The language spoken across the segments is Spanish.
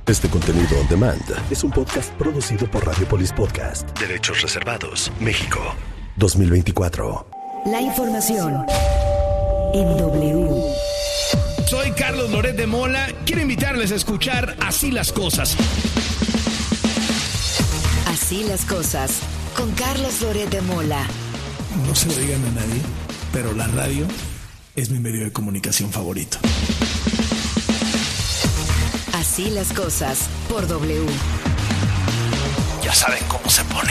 Este contenido on demand es un podcast producido por Radiopolis Podcast. Derechos reservados. México, 2024. La información en W. Soy Carlos Loret de Mola. Quiero invitarles a escuchar Así las Cosas. Así las Cosas, con Carlos Loret de Mola. No se lo digan a nadie, pero la radio es mi medio de comunicación favorito. Así las Cosas, por W. Ya saben cómo se pone.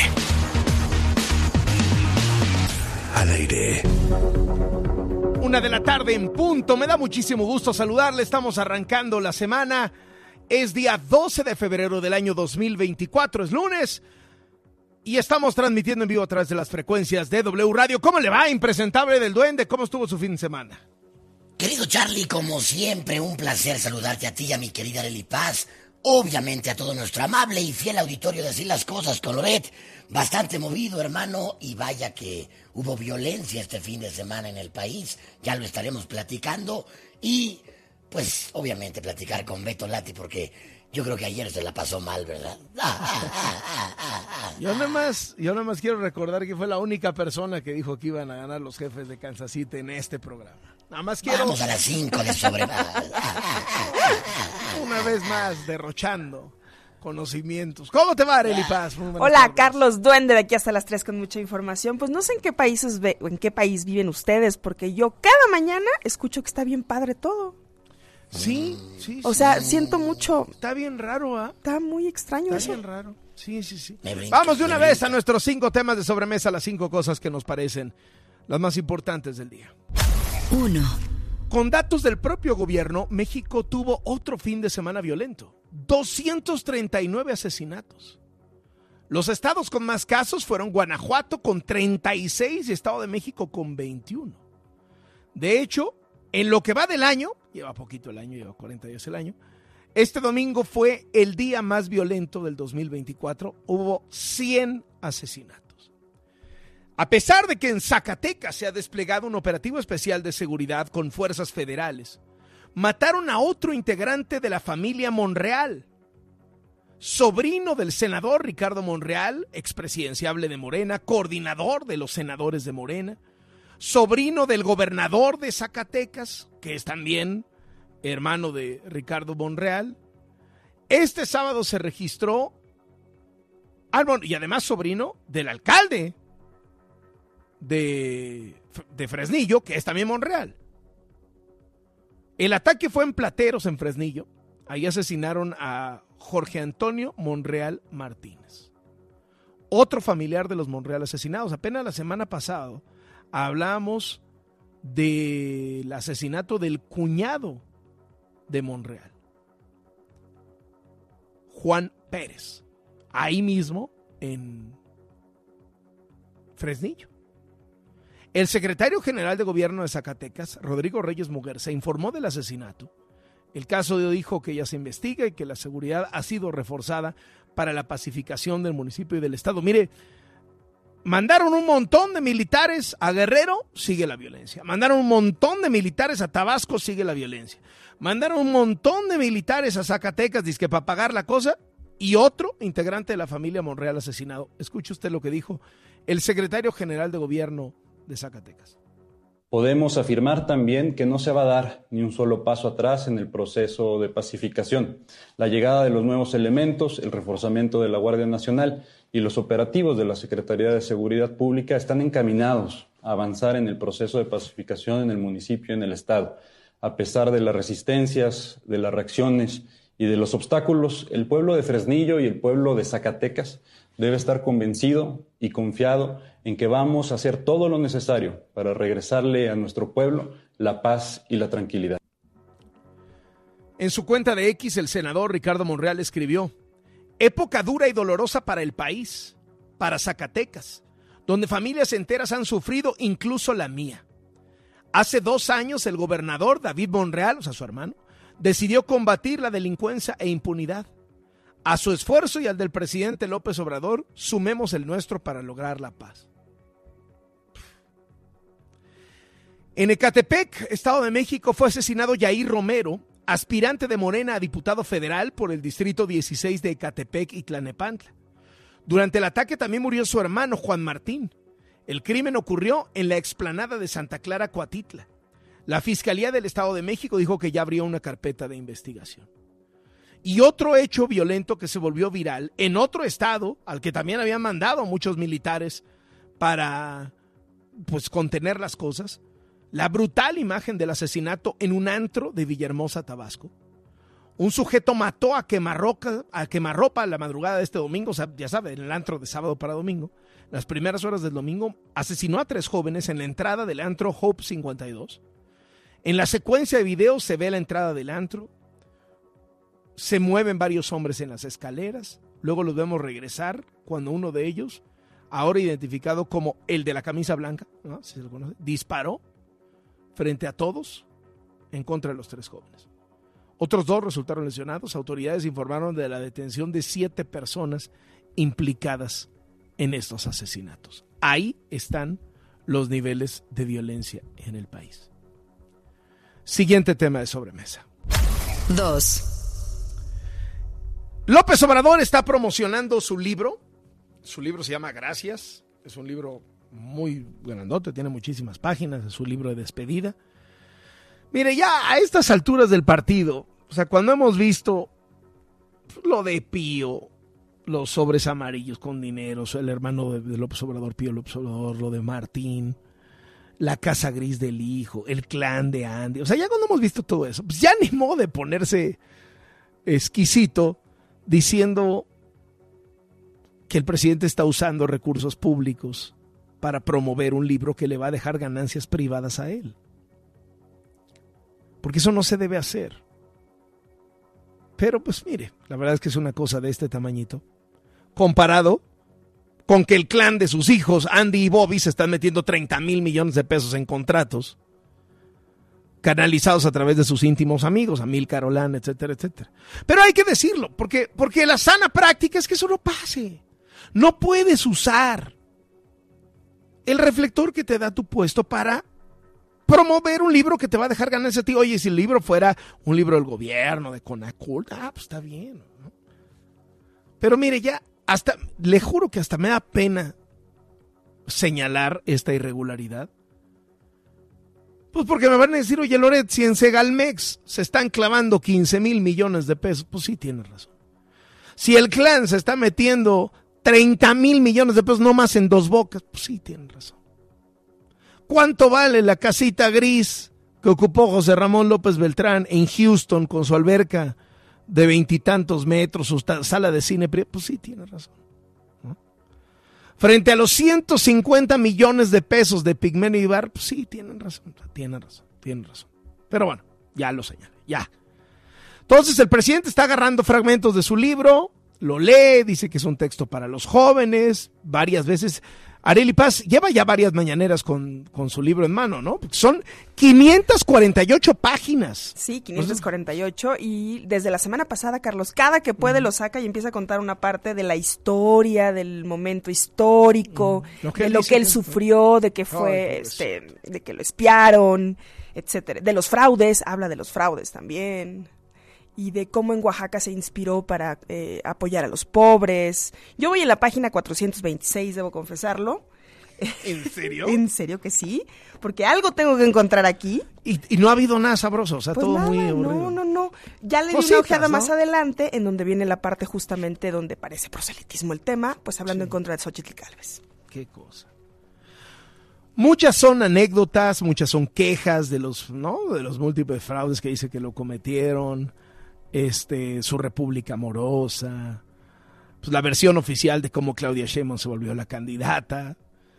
Al aire. 1 de la tarde en punto. Me da muchísimo gusto saludarle. Estamos arrancando la semana. Es día 12 de febrero del año 2024. Es lunes. Y estamos transmitiendo en vivo a través de las frecuencias de W Radio. ¿Cómo le va, impresentable del duende? ¿Cómo estuvo su fin de semana? Querido Charlie, como siempre, un placer saludarte a ti y a mi querida Arely Paz. Obviamente a todo nuestro amable y fiel auditorio de Así las Cosas con Loret. Bastante movido, hermano, y vaya que hubo violencia este fin de semana en el país. Ya lo estaremos platicando y, pues, obviamente platicar con Beto Lati porque yo creo que ayer se la pasó mal, ¿verdad? Yo nada más quiero recordar que fue la única persona que dijo que iban a ganar los Jefes de Kansas City en este programa. Nada más quiero... Vamos a las 5 de sobre... Una vez más, derrochando conocimientos. ¿Cómo te va, Arely Paz? Hola, tardes. Carlos Duende, de aquí hasta las 3 con mucha información. Pues no sé en qué país viven ustedes, porque yo cada mañana escucho que está bien padre todo. Sí. O sea, siento mucho. Está bien raro, ¿ah? Está muy extraño eso. Está bien raro. Sí. Vamos de una vez a nuestros 5 temas de sobremesa, las 5 cosas que nos parecen las más importantes del día. 1. Con datos del propio gobierno, México tuvo otro fin de semana violento. 239 asesinatos. Los estados con más casos fueron Guanajuato con 36 y Estado de México con 21. De hecho, en lo que va del año, lleva poquito el año, lleva 40 días el año, este domingo fue el día más violento del 2024. Hubo 100 asesinatos. A pesar de que en Zacatecas se ha desplegado un operativo especial de seguridad con fuerzas federales, mataron a otro integrante de la familia Monreal, sobrino del senador Ricardo Monreal, expresidenciable de Morena, coordinador de los senadores de Morena, sobrino del gobernador de Zacatecas, que es también hermano de Ricardo Monreal. Este sábado se registró, y además sobrino del alcalde de Fresnillo, que es también Monreal. El ataque fue en Plateros, en Fresnillo. Ahí asesinaron a Jorge Antonio Monreal Martínez, otro familiar de los Monreal asesinados. Apenas la semana pasada hablamos del asesinato del cuñado de Monreal, Juan Pérez, ahí mismo en Fresnillo. El secretario general de gobierno de Zacatecas, Rodrigo Reyes Muguerza, informó del asesinato. El caso dijo que ya se investiga y que la seguridad ha sido reforzada para la pacificación del municipio y del estado. Mire, mandaron un montón de militares a Guerrero, sigue la violencia. Mandaron un montón de militares a Tabasco, sigue la violencia. Mandaron un montón de militares a Zacatecas, dizque para pagar la cosa, y otro integrante de la familia Monreal asesinado. Escuche usted lo que dijo el secretario general de gobierno de Zacatecas. Podemos afirmar también que no se va a dar ni un solo paso atrás en el proceso de pacificación. La llegada de los nuevos elementos, el reforzamiento de la Guardia Nacional y los operativos de la Secretaría de Seguridad Pública están encaminados a avanzar en el proceso de pacificación en el municipio y en el estado. A pesar de las resistencias, de las reacciones y de los obstáculos, el pueblo de Fresnillo y el pueblo de Zacatecas debe estar convencido y confiado en que vamos a hacer todo lo necesario para regresarle a nuestro pueblo la paz y la tranquilidad. En su cuenta de X, el senador Ricardo Monreal escribió: época dura y dolorosa para el país, para Zacatecas, donde familias enteras han sufrido, incluso la mía. Hace 2 años el gobernador David Monreal, o sea su hermano, decidió combatir la delincuencia e impunidad. A su esfuerzo y al del presidente López Obrador, sumemos el nuestro para lograr la paz. En Ecatepec, Estado de México, fue asesinado Yair Romero, aspirante de Morena a diputado federal por el distrito 16 de Ecatepec y Tlalnepantla. Durante el ataque también murió su hermano Juan Martín. El crimen ocurrió en la explanada de Santa Clara, Coatitla. La Fiscalía del Estado de México dijo que ya abrió una carpeta de investigación. Y otro hecho violento que se volvió viral en otro estado, al que también habían mandado muchos militares para pues contener las cosas, la brutal imagen del asesinato en un antro de Villahermosa, Tabasco. Un sujeto mató a quemarropa a la madrugada de este domingo, o sea, ya sabe, en el antro de sábado para domingo. Las primeras horas del domingo asesinó a 3 jóvenes en la entrada del antro Hope 52. En la secuencia de videos se ve la entrada del antro, se mueven varios hombres en las escaleras, luego los vemos regresar cuando uno de ellos, ahora identificado como el de la camisa blanca, ¿no? Si se lo conoce, disparó frente a todos en contra de los 3 jóvenes. Otros 2 resultaron lesionados. Autoridades informaron de la detención de 7 personas implicadas en estos asesinatos. Ahí están los niveles de violencia en el país. Siguiente tema de sobremesa. 2. López Obrador está promocionando su libro. Su libro se llama Gracias. Es un libro muy grandote, tiene muchísimas páginas, es su libro de despedida. Mire, ya a estas alturas del partido, o sea, cuando hemos visto lo de Pío, los sobres amarillos con dinero, el hermano de López Obrador, Pío López Obrador, lo de Martín, la casa gris del hijo, el clan de Andy, o sea, ya cuando hemos visto todo eso, pues ya ni modo de ponerse exquisito diciendo que el presidente está usando recursos públicos para promover un libro que le va a dejar ganancias privadas a él. Porque eso no se debe hacer. Pero pues mire, la verdad es que es una cosa de este tamañito, comparado con que el clan de sus hijos, Andy y Bobby, se están metiendo 30,000 millones de pesos en contratos, canalizados a través de sus íntimos amigos, Amílcar, Olán, etcétera, etcétera. Pero hay que decirlo, porque la sana práctica es que eso no pase. No puedes usar el reflector que te da tu puesto para promover un libro que te va a dejar ganancia a ti. Oye, si el libro fuera un libro del gobierno, de Conacult, pues está bien, ¿no? Pero mire, ya hasta, le juro que hasta me da pena señalar esta irregularidad. Pues porque me van a decir, oye, Loret, si en Segalmex se están clavando 15,000 millones de pesos, pues sí tienes razón. Si el clan se está metiendo 30,000 millones de pesos nomás en Dos Bocas, pues sí tienes razón. ¿Cuánto vale la casita gris que ocupó José Ramón López Beltrán en Houston con su alberca de 20 y tantos metros, su sala de cine? Pues sí, tiene razón, ¿no? Frente a los 150 millones de pesos de Pigmenio Ibar, pues sí, tienen razón. Pero bueno, ya lo señalé, ya. Entonces el presidente está agarrando fragmentos de su libro, lo lee, dice que es un texto para los jóvenes, varias veces. Arely Paz lleva ya varias mañaneras con su libro en mano, ¿no? Porque son 548 páginas. Sí, 548, y desde la semana pasada, Carlos, cada que puede lo saca y empieza a contar una parte de la historia, del momento histórico, de lo que él sufrió, de que fue, de que lo espiaron, etcétera. De los fraudes, habla de los fraudes también. Y de cómo en Oaxaca se inspiró para apoyar a los pobres. Yo voy en la página 426, debo confesarlo. ¿En serio? En serio que sí, porque algo tengo que encontrar aquí. Y no ha habido nada sabroso, o sea, pues todo nada, muy aburrido. No. Ya le di una ojeada más adelante, en donde viene la parte justamente donde parece proselitismo el tema, pues hablando en contra de Xóchitl Gálvez. Qué cosa. Muchas son anécdotas, muchas son quejas de los, ¿no?, de los múltiples fraudes que dice que lo cometieron. Su república amorosa, pues la versión oficial de cómo Claudia Sheinbaum se volvió la candidata,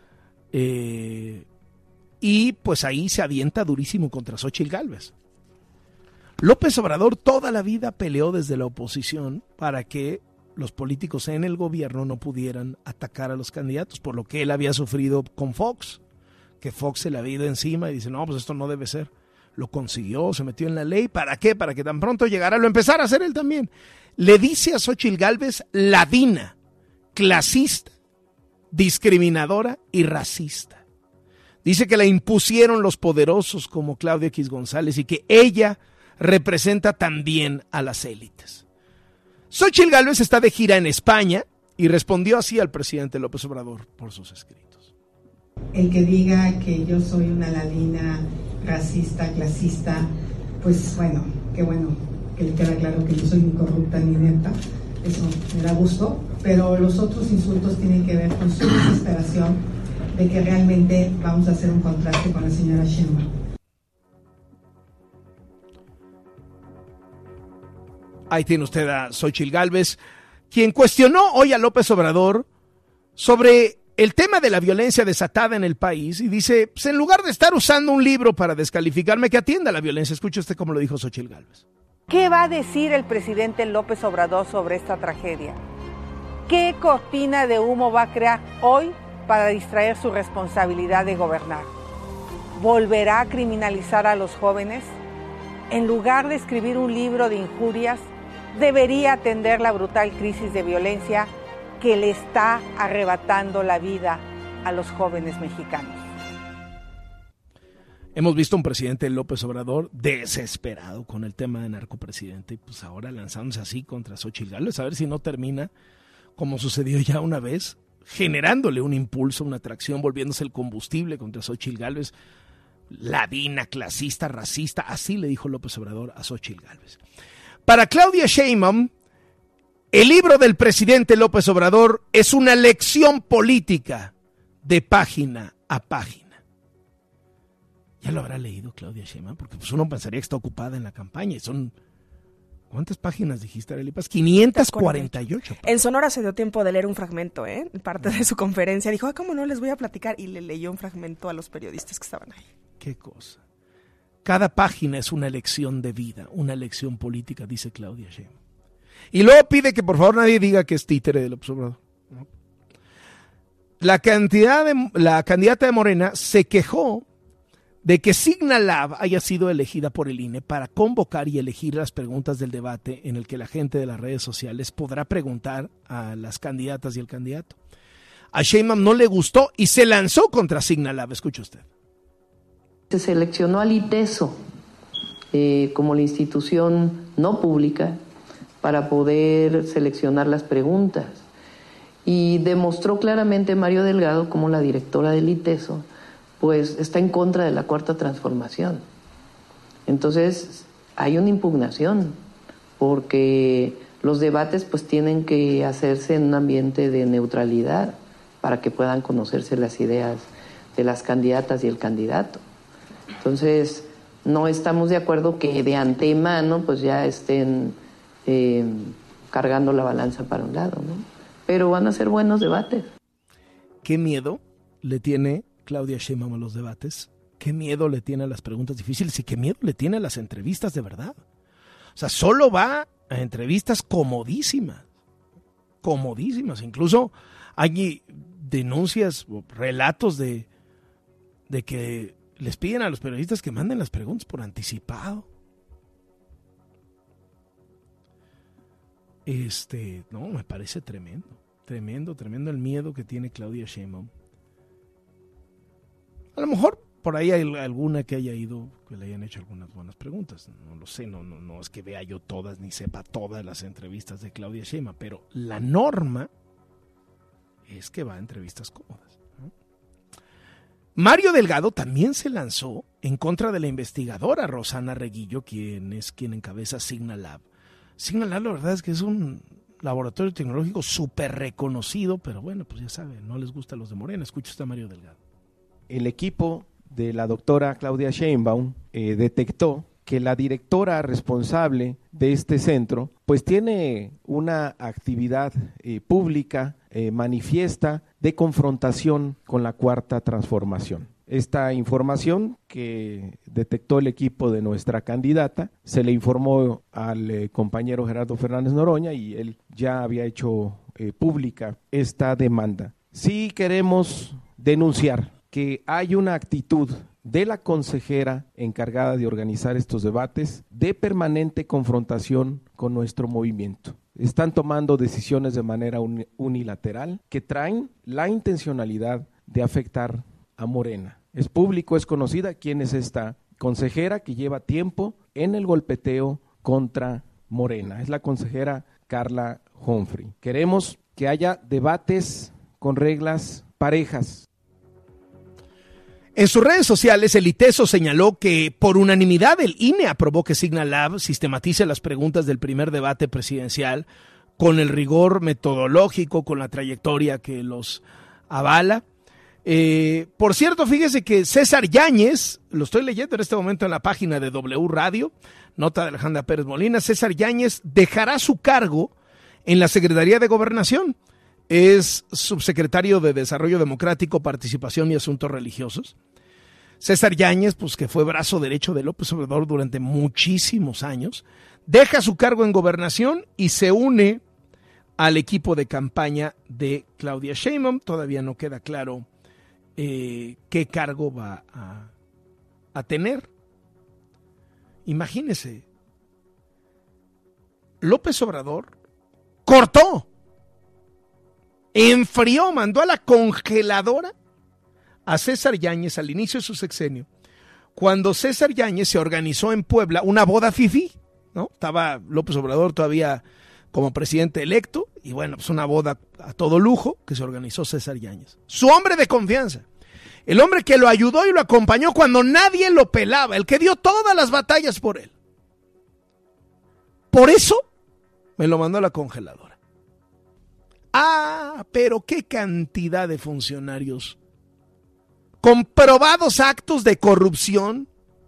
y pues ahí se avienta durísimo contra Xóchitl Gálvez. López Obrador toda la vida peleó desde la oposición para que los políticos en el gobierno no pudieran atacar a los candidatos, por lo que él había sufrido con Fox, que Fox se le había ido encima y dice, no, pues esto no debe ser. Lo consiguió, se metió en la ley. ¿Para qué? Para que tan pronto llegara, lo empezara a hacer él también. Le dice a Xóchitl Gálvez ladina, clasista, discriminadora y racista. Dice que la impusieron los poderosos como Claudio X González y que ella representa también a las élites. Xóchitl Gálvez está de gira en España y respondió así al presidente López Obrador por sus escritos. El que diga que yo soy una ladina racista, clasista, pues bueno, qué bueno que le queda claro que yo soy incorrupta ni inepta, eso me da gusto, pero los otros insultos tienen que ver con su desesperación de que realmente vamos a hacer un contraste con la señora Sheinbaum. Ahí tiene usted a Xóchitl Gálvez, quien cuestionó hoy a López Obrador sobre el tema de la violencia desatada en el país y dice, pues en lugar de estar usando un libro para descalificarme, que atienda la violencia. Escuche usted cómo lo dijo Xóchitl Gálvez. ¿Qué va a decir el presidente López Obrador sobre esta tragedia? ¿Qué cortina de humo va a crear hoy para distraer su responsabilidad de gobernar? ¿Volverá a criminalizar a los jóvenes? En lugar de escribir un libro de injurias, debería atender la brutal crisis de violencia que le está arrebatando la vida a los jóvenes mexicanos. Hemos visto un presidente López Obrador desesperado con el tema de narcopresidente y pues ahora lanzándose así contra Xóchitl Gálvez, a ver si no termina como sucedió ya una vez, generándole un impulso, una atracción, volviéndose el combustible contra Xóchitl Gálvez, ladina, clasista, racista, así le dijo López Obrador a Xóchitl Gálvez. Para Claudia Sheinbaum, el libro del presidente López Obrador es una lección política de página a página. Ya lo habrá leído Claudia Sheinbaum, porque pues uno pensaría que está ocupada en la campaña y son... ¿Cuántas páginas dijiste, Arely Paz? 548. En Sonora se dio tiempo de leer un fragmento, parte de su conferencia. Dijo, ¿cómo no les voy a platicar? Y le leyó un fragmento a los periodistas que estaban ahí. Qué cosa. Cada página es una lección de vida, una lección política, dice Claudia Sheinbaum. Y luego pide que por favor nadie diga que es títere del López Obrador. ¿No? La candidata de Morena se quejó de que Signalab haya sido elegida por el INE para convocar y elegir las preguntas del debate en el que la gente de las redes sociales podrá preguntar a las candidatas y el candidato. A Sheinbaum no le gustó y se lanzó contra Signalab. Escuche usted. Se seleccionó al ITESO como la institución no pública para poder seleccionar las preguntas. Y demostró claramente Mario Delgado, como la directora del ITESO, pues está en contra de la Cuarta Transformación. Entonces hay una impugnación, porque los debates pues tienen que hacerse en un ambiente de neutralidad para que puedan conocerse las ideas de las candidatas y el candidato. Entonces no estamos de acuerdo que de antemano pues ya estén cargando la balanza para un lado, ¿no? Pero van a ser buenos debates. ¿Qué miedo le tiene Claudia Sheinbaum a los debates? ¿Qué miedo le tiene a las preguntas difíciles? ¿Y qué miedo le tiene a las entrevistas de verdad? O sea, solo va a entrevistas comodísimas. Comodísimas. Incluso hay denuncias o relatos de que les piden a los periodistas que manden las preguntas por anticipado. No, me parece tremendo. Tremendo el miedo que tiene Claudia Sheinbaum. A lo mejor por ahí hay alguna que haya ido, que le hayan hecho algunas buenas preguntas. No lo sé, no es que vea yo todas ni sepa todas las entrevistas de Claudia Sheinbaum, pero la norma es que va a entrevistas cómodas, ¿no? Mario Delgado también se lanzó en contra de la investigadora Rosana Reguillo, quien encabeza Signalab. Signalab, la verdad es que es un laboratorio tecnológico súper reconocido, pero bueno, pues ya saben, no les gusta a los de Morena. Escucha usted a Mario Delgado. El equipo de la doctora Claudia Sheinbaum detectó que la directora responsable de este centro pues tiene una actividad pública manifiesta de confrontación con la Cuarta Transformación. Esta información que detectó el equipo de nuestra candidata se le informó al compañero Gerardo Fernández Noroña y él ya había hecho pública esta demanda. Sí queremos denunciar que hay una actitud de la consejera encargada de organizar estos debates de permanente confrontación con nuestro movimiento. Están tomando decisiones de manera unilateral que traen la intencionalidad de afectar a Morena. Es público, es conocida quién es esta consejera que lleva tiempo en el golpeteo contra Morena. Es la consejera Carla Humphrey. Queremos que haya debates con reglas parejas. En sus redes sociales, el ITESO señaló que por unanimidad el INE aprobó que Signal Lab sistematice las preguntas del primer debate presidencial con el rigor metodológico, con la trayectoria que los avala. Por cierto, fíjese que César Yáñez, lo estoy leyendo en este momento en la página de W Radio, nota de Alejandra Pérez Molina, César Yáñez dejará su cargo en la Secretaría de Gobernación. Es subsecretario de Desarrollo Democrático, Participación y Asuntos Religiosos. César Yáñez, pues que fue brazo derecho de López Obrador durante muchísimos años, deja su cargo en Gobernación y se une al equipo de campaña de Claudia Sheinbaum. Todavía no queda claro qué cargo va a tener. Imagínese, López Obrador cortó, enfrió, mandó a la congeladora a César Yáñez al inicio de su sexenio, cuando César Yáñez se organizó en Puebla una boda fifí, ¿no? Estaba López Obrador todavía como presidente electo, y bueno, pues una boda a todo lujo que se organizó César Yáñez. Su hombre de confianza, el hombre que lo ayudó y lo acompañó cuando nadie lo pelaba, el que dio todas las batallas por él. Por eso me lo mandó a la congeladora. Ah, pero qué cantidad de funcionarios con probados actos de corrupción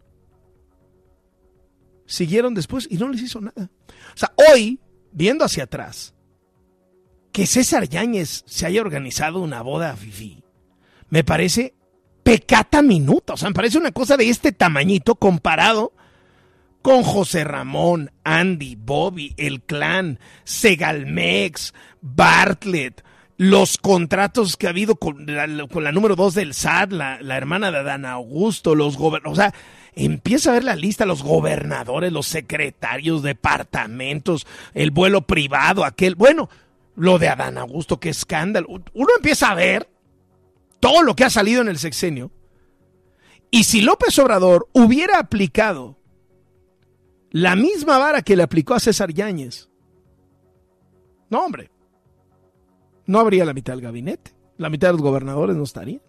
siguieron después y no les hizo nada. O sea, hoy, viendo hacia atrás, que César Yáñez se haya organizado una boda fifí, me parece pecata minuta. O sea, me parece una cosa de este tamañito comparado con José Ramón, Andy, Bobby, El Clan, Segalmex, Bartlett, los contratos que ha habido con la número 2 del SAT, la hermana de Adán Augusto, o sea, empieza a ver la lista, los gobernadores, los secretarios, departamentos, el vuelo privado, bueno, lo de Adán Augusto, qué escándalo. Uno empieza a ver todo lo que ha salido en el sexenio, y si López Obrador hubiera aplicado la misma vara que le aplicó a César Yáñez, no, hombre, no habría la mitad del gabinete, la mitad de los gobernadores no estarían.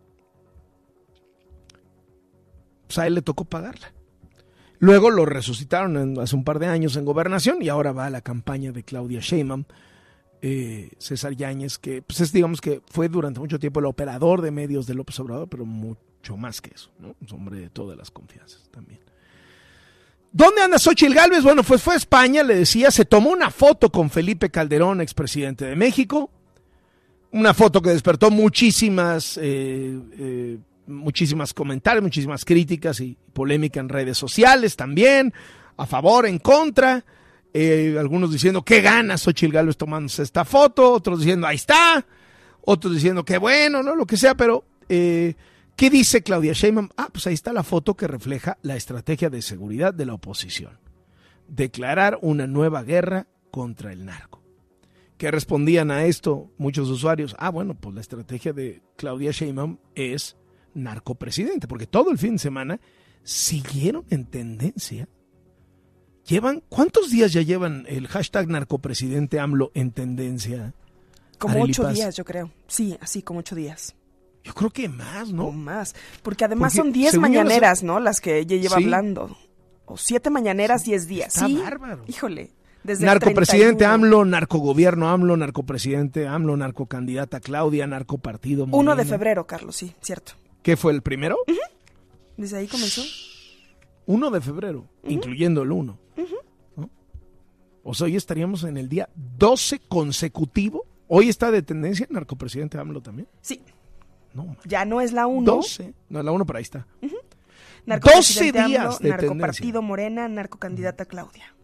Pues a él le tocó pagarla. Luego lo resucitaron hace un par de años en Gobernación y ahora va a la campaña de Claudia Sheinbaum. César Yáñez, que pues digamos que fue durante mucho tiempo el operador de medios de López Obrador, pero mucho más que eso, ¿no? Es hombre de todas las confianzas también. ¿Dónde anda Xóchitl Gálvez? Bueno, pues fue a España, le decía, se tomó una foto con Felipe Calderón, expresidente de México, una foto que despertó muchísimas comentarios, muchísimas críticas y polémica en redes sociales también, a favor, en contra, algunos diciendo qué gana Xóchitl Gálvez tomándose esta foto, otros diciendo ahí está, otros diciendo qué bueno, ¿no? Lo que sea, pero ¿qué dice Claudia Sheinbaum? Pues ahí está la foto que refleja la estrategia de seguridad de la oposición. Declarar una nueva guerra contra el narco. ¿Qué respondían a esto muchos usuarios? Bueno, pues la estrategia de Claudia Sheinbaum es narcopresidente, porque todo el fin de semana siguieron en tendencia. ¿Cuántos días ya llevan el hashtag narcopresidente AMLO en tendencia? Como 8 días, yo creo. Sí, así como 8 días. Yo creo que más, ¿no? O más, porque además son 10 mañaneras, ¿no? Las que ella lleva hablando. O 7 mañaneras, 10 días. Está ¿sí? Bárbaro. Híjole. Desde narcopresidente AMLO, narcogobierno AMLO, narcopresidente AMLO, narcocandidata Claudia, narcopartido Morena. 1 de febrero, Carlos, sí, cierto. ¿Qué fue el primero? Uh-huh. Desde ahí comenzó. 1 de febrero, incluyendo el 1. ¿No? O sea, hoy estaríamos en el día 12 consecutivo. Hoy está de tendencia narcopresidente AMLO también. Sí. No, ya no es la 1. 12. No es la 1, pero ahí está. 12 días AMLO, de narcopartido Morena, narcocandidata Claudia.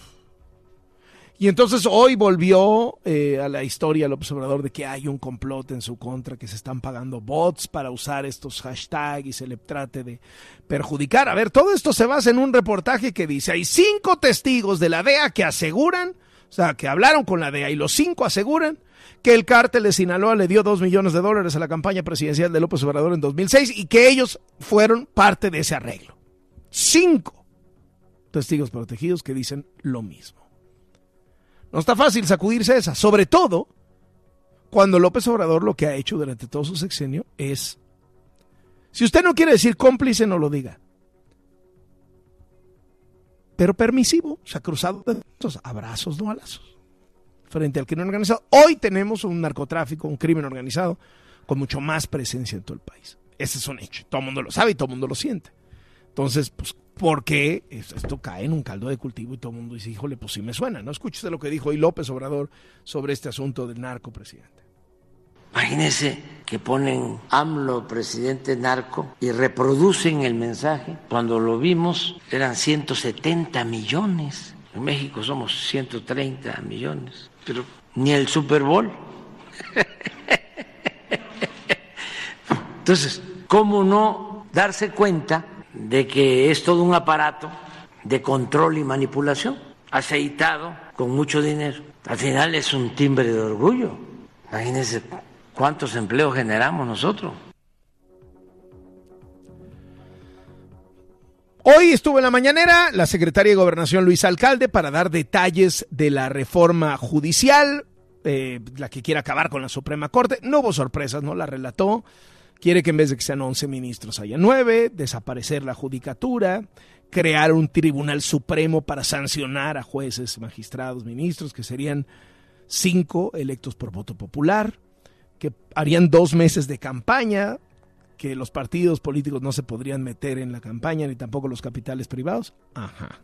Y entonces hoy volvió a la historia López Obrador de que hay un complot en su contra, que se están pagando bots para usar estos hashtags y se le trate de perjudicar. A ver, todo esto se basa en un reportaje que dice, hay 5 testigos de la DEA que aseguran, o sea, que hablaron con la DEA y los 5 aseguran que el cártel de Sinaloa le dio $2 millones a la campaña presidencial de López Obrador en 2006 y que ellos fueron parte de ese arreglo. 5 testigos protegidos que dicen lo mismo. No está fácil sacudirse esa, sobre todo cuando López Obrador lo que ha hecho durante todo su sexenio es, si usted no quiere decir cómplice, no lo diga, pero permisivo, se ha cruzado de estos abrazos, no balazos, frente al crimen organizado. Hoy tenemos un narcotráfico, un crimen organizado con mucho más presencia en todo el país. Ese es un hecho, todo el mundo lo sabe y todo el mundo lo siente. Entonces, pues, ¿por qué esto cae en un caldo de cultivo y todo el mundo dice, híjole, pues sí me suena? ¿No? Escúchese lo que dijo hoy López Obrador sobre este asunto del narco, presidente. Imagínense que ponen AMLO presidente narco y reproducen el mensaje. Cuando lo vimos eran 170 millones. En México somos 130 millones. Pero ni el Super Bowl. Entonces, ¿cómo no darse cuenta de que es todo un aparato de control y manipulación, aceitado con mucho dinero? Al final es un timbre de orgullo. Imagínense cuántos empleos generamos nosotros. Hoy estuvo en la mañanera la secretaria de Gobernación Luisa Alcalde para dar detalles de la reforma judicial, la que quiere acabar con la Suprema Corte. No hubo sorpresas, ¿no? La relató. Quiere que en vez de que sean 11 ministros haya 9, desaparecer la judicatura, crear un tribunal supremo para sancionar a jueces, magistrados, ministros, que serían 5 electos por voto popular, que harían 2 meses de campaña, que los partidos políticos no se podrían meter en la campaña, ni tampoco los capitales privados. Ajá.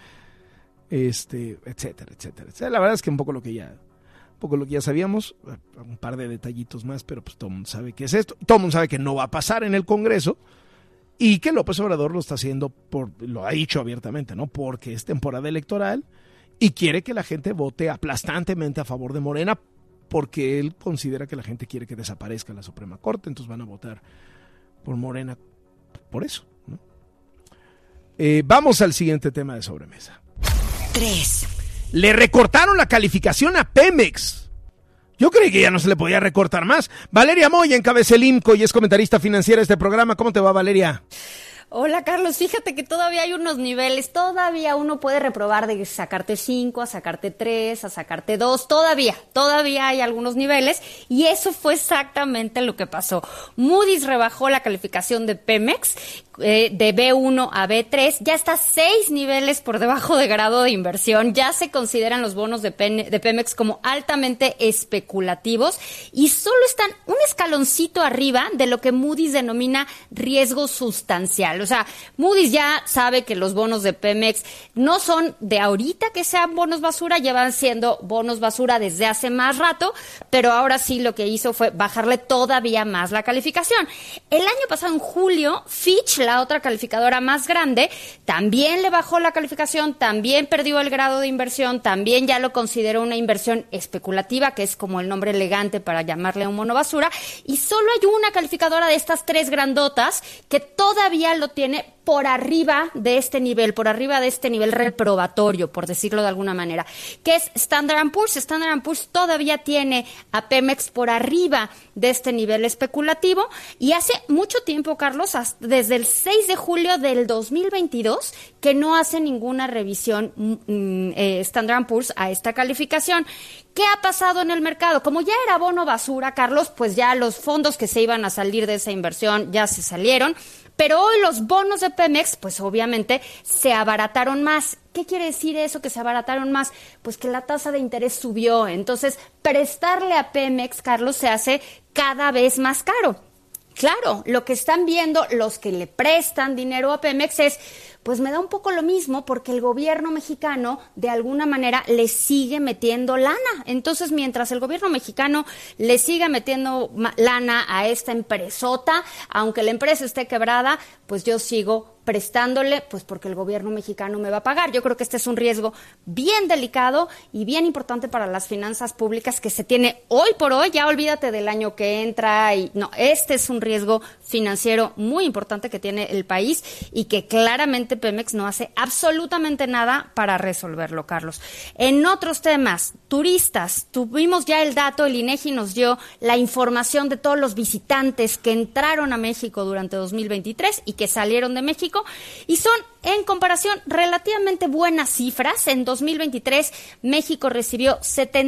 Etcétera, etcétera, etcétera. La verdad es que un poco lo que ya sabíamos, un par de detallitos más, pero pues todo el mundo sabe qué es esto. Todo el mundo sabe que no va a pasar en el Congreso y que López Obrador lo está haciendo, lo ha dicho abiertamente, ¿no? Porque es temporada electoral y quiere que la gente vote aplastantemente a favor de Morena porque él considera que la gente quiere que desaparezca la Suprema Corte, entonces van a votar por Morena por eso, ¿no? Vamos al siguiente tema de sobremesa. 3. Le recortaron la calificación a Pemex. Yo creí que ya no se le podía recortar más. Valeria Moya encabeza el IMCO y es comentarista financiera de este programa. ¿Cómo te va, Valeria? Hola, Carlos. Fíjate que todavía hay unos niveles. Todavía uno puede reprobar de sacarte 5, a sacarte 3, a sacarte 2. Todavía hay algunos niveles. Y eso fue exactamente lo que pasó. Moody's rebajó la calificación de Pemex de B1 a B3. Ya está 6 niveles por debajo de grado de inversión. Ya se consideran los bonos de Pemex como altamente especulativos. Y solo están un escaloncito arriba de lo que Moody's denomina riesgo sustancial. O sea, Moody's ya sabe que los bonos de Pemex no son de ahorita que sean bonos basura, llevan siendo bonos basura desde hace más rato, pero ahora sí lo que hizo fue bajarle todavía más la calificación. El año pasado, en julio, Fitch, la otra calificadora más grande, también le bajó la calificación, también perdió el grado de inversión, también ya lo consideró una inversión especulativa, que es como el nombre elegante para llamarle a un bono basura, y solo hay una calificadora de estas 3 grandotas que todavía lo tiene por arriba de este nivel reprobatorio, por decirlo de alguna manera, que es Standard & Poor's. Standard & Poor's todavía tiene a Pemex por arriba de este nivel especulativo y hace mucho tiempo, Carlos, desde el 6 de julio del 2022, que no hace ninguna revisión Standard & Poor's a esta calificación. ¿Qué ha pasado en el mercado? Como ya era bono basura, Carlos, pues ya los fondos que se iban a salir de esa inversión ya se salieron. Pero hoy los bonos de Pemex, pues obviamente se abarataron más. ¿Qué quiere decir eso, que se abarataron más? Pues que la tasa de interés subió. Entonces, prestarle a Pemex, Carlos, se hace cada vez más caro. Claro, lo que están viendo los que le prestan dinero a Pemex es, pues me da un poco lo mismo porque el gobierno mexicano de alguna manera le sigue metiendo lana. Entonces, mientras el gobierno mexicano le siga metiendo lana a esta empresota, aunque la empresa esté quebrada, pues yo sigo prestándole, pues porque el gobierno mexicano me va a pagar. Yo creo que este es un riesgo bien delicado y bien importante para las finanzas públicas que se tiene hoy por hoy. Ya olvídate del año que entra este es un riesgo financiero muy importante que tiene el país y que claramente Pemex no hace absolutamente nada para resolverlo, Carlos. En otros temas, turistas, tuvimos ya el dato, el INEGI nos dio la información de todos los visitantes que entraron a México durante 2023 y que salieron de México. México, y son en comparación relativamente buenas cifras. En 2023 México recibió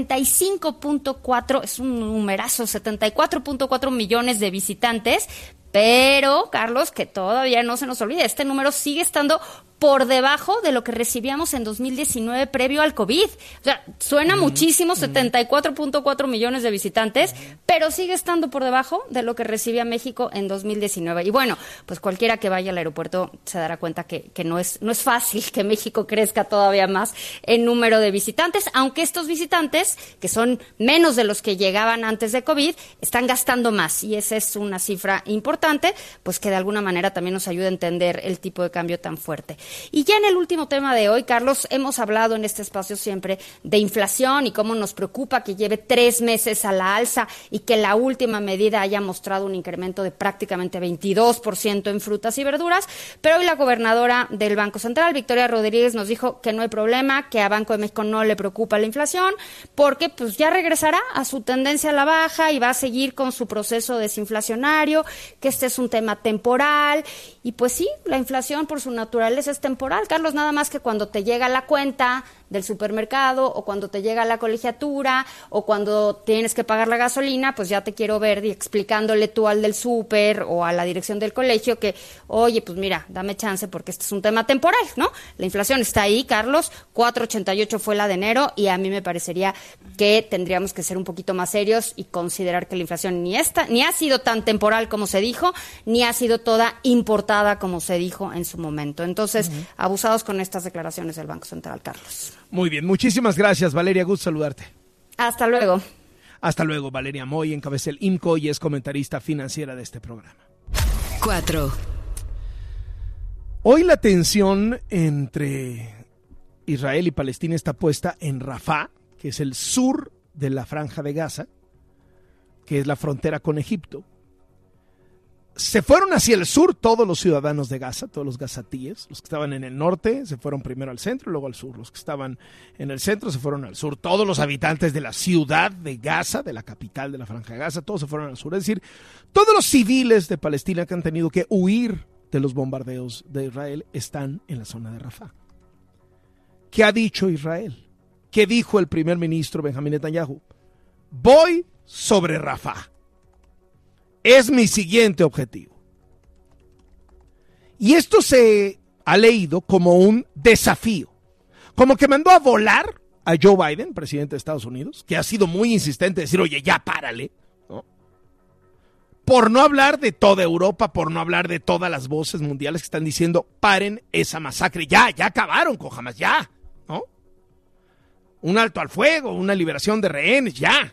75.4, es un numerazo, 74.4 millones de visitantes. Pero, Carlos, que todavía no se nos olvide, este número sigue estando por debajo de lo que recibíamos en 2019 previo al COVID. O sea, suena muchísimo, 74.4 millones de visitantes, pero sigue estando por debajo de lo que recibía México en 2019. Y bueno, pues cualquiera que vaya al aeropuerto se dará cuenta que no es fácil que México crezca todavía más en número de visitantes, aunque estos visitantes, que son menos de los que llegaban antes de COVID, están gastando más. Y esa es una cifra importante, pues que de alguna manera también nos ayuda a entender el tipo de cambio tan fuerte. Y ya en el último tema de hoy, Carlos, hemos hablado en este espacio siempre de inflación y cómo nos preocupa que lleve 3 meses a la alza y que la última medida haya mostrado un incremento de prácticamente 22% en frutas y verduras. Pero hoy la gobernadora del Banco Central, Victoria Rodríguez, nos dijo que no hay problema, que a Banco de México no le preocupa la inflación, porque pues ya regresará a su tendencia a la baja y va a seguir con su proceso desinflacionario, que este es un tema temporal. Y pues sí, la inflación por su naturaleza es temporal, Carlos, nada más que cuando te llega la cuenta del supermercado o cuando te llega la colegiatura o cuando tienes que pagar la gasolina, pues ya te quiero ver explicándole tú al del súper o a la dirección del colegio que, oye, pues mira, dame chance porque este es un tema temporal, ¿no? La inflación está ahí, Carlos, 4.88 fue la de enero y a mí me parecería que tendríamos que ser un poquito más serios y considerar que la inflación ni ha sido tan temporal como se dijo, ni ha sido toda importada como se dijo en su momento. Entonces, abusados con estas declaraciones del Banco Central, Carlos. Muy bien, muchísimas gracias, Valeria, gusto saludarte. Hasta luego. Hasta luego, Valeria Moy, encabeza el IMCO y es comentarista financiera de este programa. 4. Hoy la tensión entre Israel y Palestina está puesta en Rafah, que es el sur de la Franja de Gaza, que es la frontera con Egipto. Se fueron hacia el sur todos los ciudadanos de Gaza, todos los gazatíes. Los que estaban en el norte se fueron primero al centro y luego al sur. Los que estaban en el centro se fueron al sur. Todos los habitantes de la ciudad de Gaza, de la capital de la Franja de Gaza, todos se fueron al sur. Es decir, todos los civiles de Palestina que han tenido que huir de los bombardeos de Israel están en la zona de Rafah. ¿Qué ha dicho Israel? ¿Qué dijo el primer ministro Benjamín Netanyahu? Voy sobre Rafah. Es mi siguiente objetivo. Y esto se ha leído como un desafío. Como que mandó a volar a Joe Biden, presidente de Estados Unidos, que ha sido muy insistente en decir, oye, ya párale, ¿no? Por no hablar de toda Europa, por no hablar de todas las voces mundiales que están diciendo, paren esa masacre, ya acabaron con Hamas, ya, ¿no? Un alto al fuego, una liberación de rehenes, ya.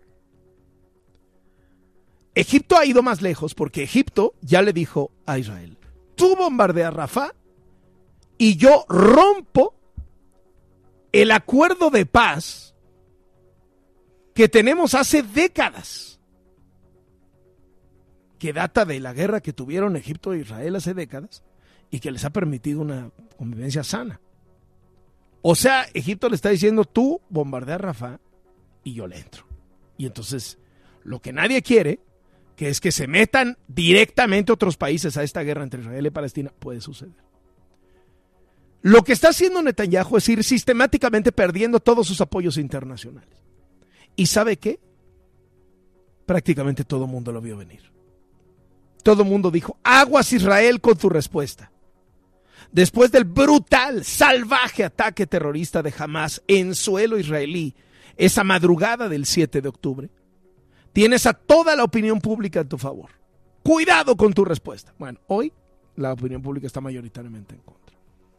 Egipto ha ido más lejos porque Egipto ya le dijo a Israel, tú bombardeas Rafah y yo rompo el acuerdo de paz que tenemos hace décadas, que data de la guerra que tuvieron Egipto e Israel hace décadas y que les ha permitido una convivencia sana. O sea, Egipto le está diciendo, tú bombardeas Rafah y yo le entro. Y entonces, lo que nadie quiere, que es que se metan directamente otros países a esta guerra entre Israel y Palestina, puede suceder. Lo que está haciendo Netanyahu es ir sistemáticamente perdiendo todos sus apoyos internacionales. ¿Y sabe qué? Prácticamente todo el mundo lo vio venir. Todo el mundo dijo, aguas Israel con tu respuesta. Después del brutal, salvaje ataque terrorista de Hamas en suelo israelí, esa madrugada del 7 de octubre, tienes a toda la opinión pública en tu favor. Cuidado con tu respuesta. Bueno, hoy la opinión pública está mayoritariamente en contra.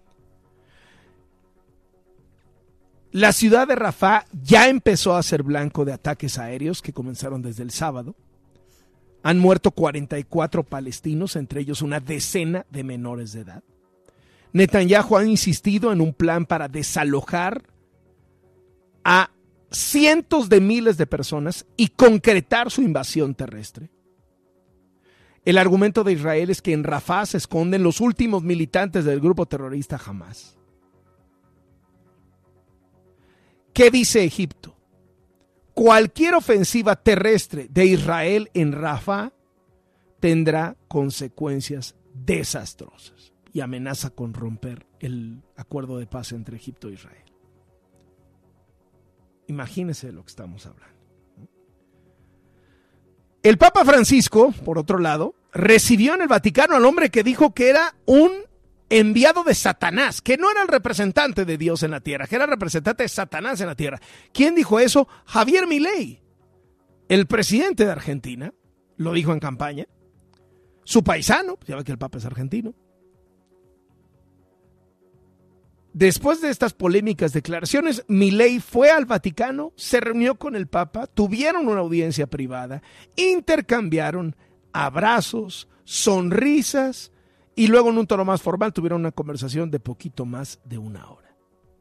La ciudad de Rafah ya empezó a ser blanco de ataques aéreos que comenzaron desde el sábado. Han muerto 44 palestinos, entre ellos una decena de menores de edad. Netanyahu ha insistido en un plan para desalojar a cientos de miles de personas y concretar su invasión terrestre. El argumento de Israel es que en Rafah se esconden los últimos militantes del grupo terrorista Hamas. ¿Qué dice Egipto? Cualquier ofensiva terrestre de Israel en Rafah tendrá consecuencias desastrosas. y amenaza con romper el acuerdo de paz entre Egipto e Israel. Imagínense de lo que estamos hablando. El Papa Francisco, por otro lado, recibió en el Vaticano al hombre que dijo que era un enviado de Satanás, que no era el representante de Dios en la tierra, que era el representante de Satanás en la tierra. ¿Quién dijo eso? Javier Milei, el presidente de Argentina, lo dijo en campaña. Su paisano, ya ve que el Papa es argentino. Después de estas polémicas declaraciones, Milei fue al Vaticano, se reunió con el Papa, tuvieron una audiencia privada, intercambiaron abrazos, sonrisas y luego en un tono más formal tuvieron una conversación de poquito más de 1 hora.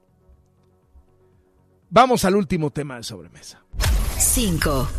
Vamos al último tema de sobremesa. 5.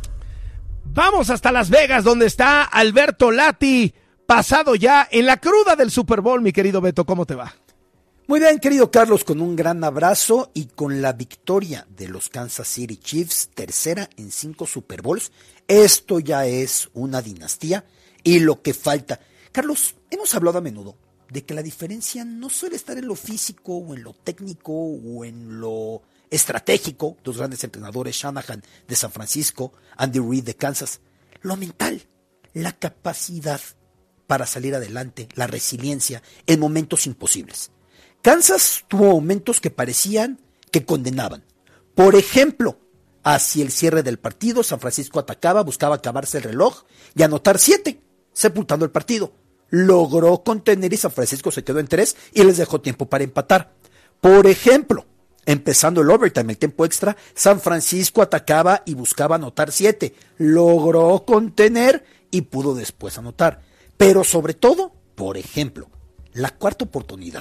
Vamos hasta Las Vegas, donde está Alberto Lati, pasado ya en la cruda del Super Bowl. Mi querido Beto, ¿cómo te va? Muy bien, querido Carlos, con un gran abrazo y con la victoria de los Kansas City Chiefs, tercera en 5 Super Bowls. Esto ya es una dinastía y lo que falta. Carlos, hemos hablado a menudo de que la diferencia no suele estar en lo físico o en lo técnico o en lo estratégico, dos grandes entrenadores, Shanahan de San Francisco, Andy Reid de Kansas, lo mental, la capacidad para salir adelante, la resiliencia en momentos imposibles. Kansas tuvo momentos que parecían que condenaban. Por ejemplo, hacia el cierre del partido, San Francisco atacaba, buscaba acabarse el reloj y anotar 7, sepultando el partido. Logró contener y San Francisco se quedó en 3 y les dejó tiempo para empatar. Por ejemplo, empezando el overtime, el tiempo extra, San Francisco atacaba y buscaba anotar 7. Logró contener y pudo después anotar. Pero sobre todo, por ejemplo, la cuarta oportunidad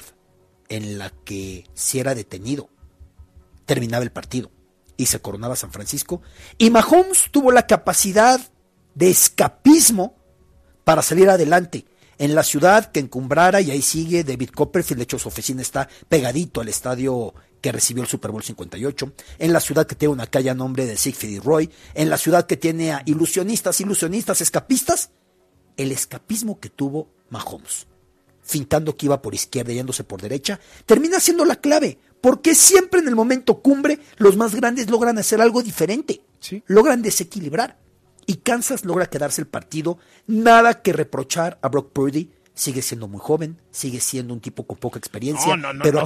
en la que si era detenido, terminaba el partido y se coronaba San Francisco. Y Mahomes tuvo la capacidad de escapismo para salir adelante en la ciudad que encumbrara, y ahí sigue David Copperfield. De hecho, su oficina está pegadito al estadio que recibió el Super Bowl 58, en la ciudad que tiene una calle a nombre de Siegfried Roy, en la ciudad que tiene a ilusionistas, escapistas. El escapismo que tuvo Mahomes, fintando que iba por izquierda y yéndose por derecha, termina siendo la clave, porque siempre en el momento cumbre los más grandes logran hacer algo diferente, ¿sí? Logran desequilibrar, y Kansas logra quedarse el partido. Nada que reprochar a Brock Purdy, sigue siendo muy joven, sigue siendo un tipo con poca experiencia, pero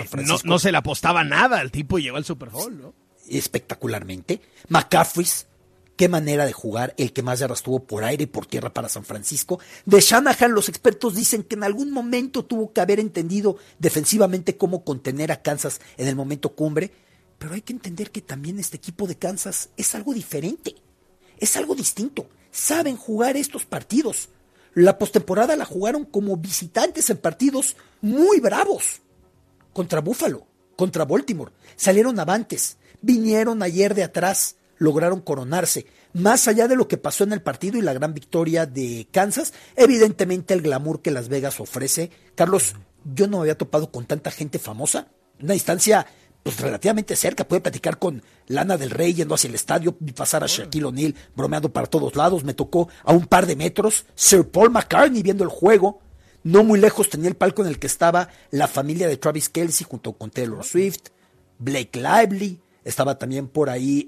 no se le apostaba nada al tipo y llegó al Super Bowl, ¿no? Espectacularmente. McCaffrey, qué manera de jugar, el que más yardas tuvo por aire y por tierra para San Francisco. De Shanahan, los expertos dicen que en algún momento tuvo que haber entendido defensivamente cómo contener a Kansas en el momento cumbre, pero hay que entender que también este equipo de Kansas es algo diferente, es algo distinto. Saben jugar estos partidos. La postemporada la jugaron como visitantes en partidos muy bravos. Contra Buffalo, contra Baltimore. Salieron avantes, vinieron ayer de atrás, lograron coronarse. Más allá de lo que pasó en el partido y la gran victoria de Kansas, evidentemente el glamour que Las Vegas ofrece. Carlos, yo no me había topado con tanta gente famosa. Una distancia pues relativamente cerca, puede platicar con Lana del Rey yendo hacia el estadio, pasar a Shaquille O'Neal bromeando para todos lados. Me tocó a un par de metros Sir Paul McCartney viendo el juego. No muy lejos tenía el palco en el que estaba la familia de Travis Kelce junto con Taylor Swift, Blake Lively, estaba también por ahí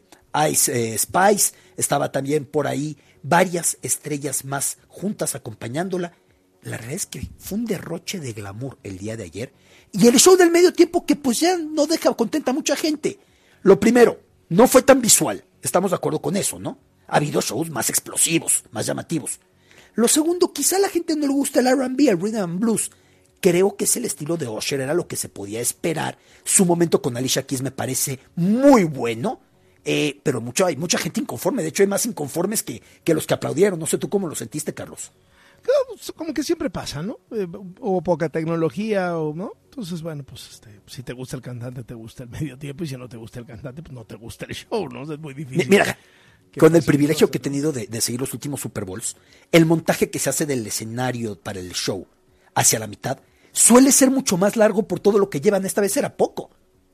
Ice Spice, estaba también por ahí varias estrellas más juntas acompañándola. La realidad es que fue un derroche de glamour el día de ayer. Y el show del medio tiempo que pues ya no deja contenta a mucha gente. Lo primero, no fue tan visual. Estamos de acuerdo con eso, ¿no? Ha habido shows más explosivos, más llamativos. Lo segundo, quizá a la gente no le gusta el R&B, el Rhythm and Blues. Creo que es el estilo de Usher, era lo que se podía esperar. Su momento con Alicia Keys me parece muy bueno. Pero hay mucha gente inconforme. De hecho, hay más inconformes que los que aplaudieron. No sé tú cómo lo sentiste, Carlos. Como que siempre pasa, ¿no? O poca tecnología, o no. Entonces, bueno, pues si te gusta el cantante, te gusta el medio tiempo, y si no te gusta el cantante, pues no te gusta el show, ¿no? Es muy difícil. Mira, con el privilegio que he tenido de seguir los últimos Super Bowls, el montaje que se hace del escenario para el show hacia la mitad suele ser mucho más largo por todo lo que llevan. Esta vez era poco.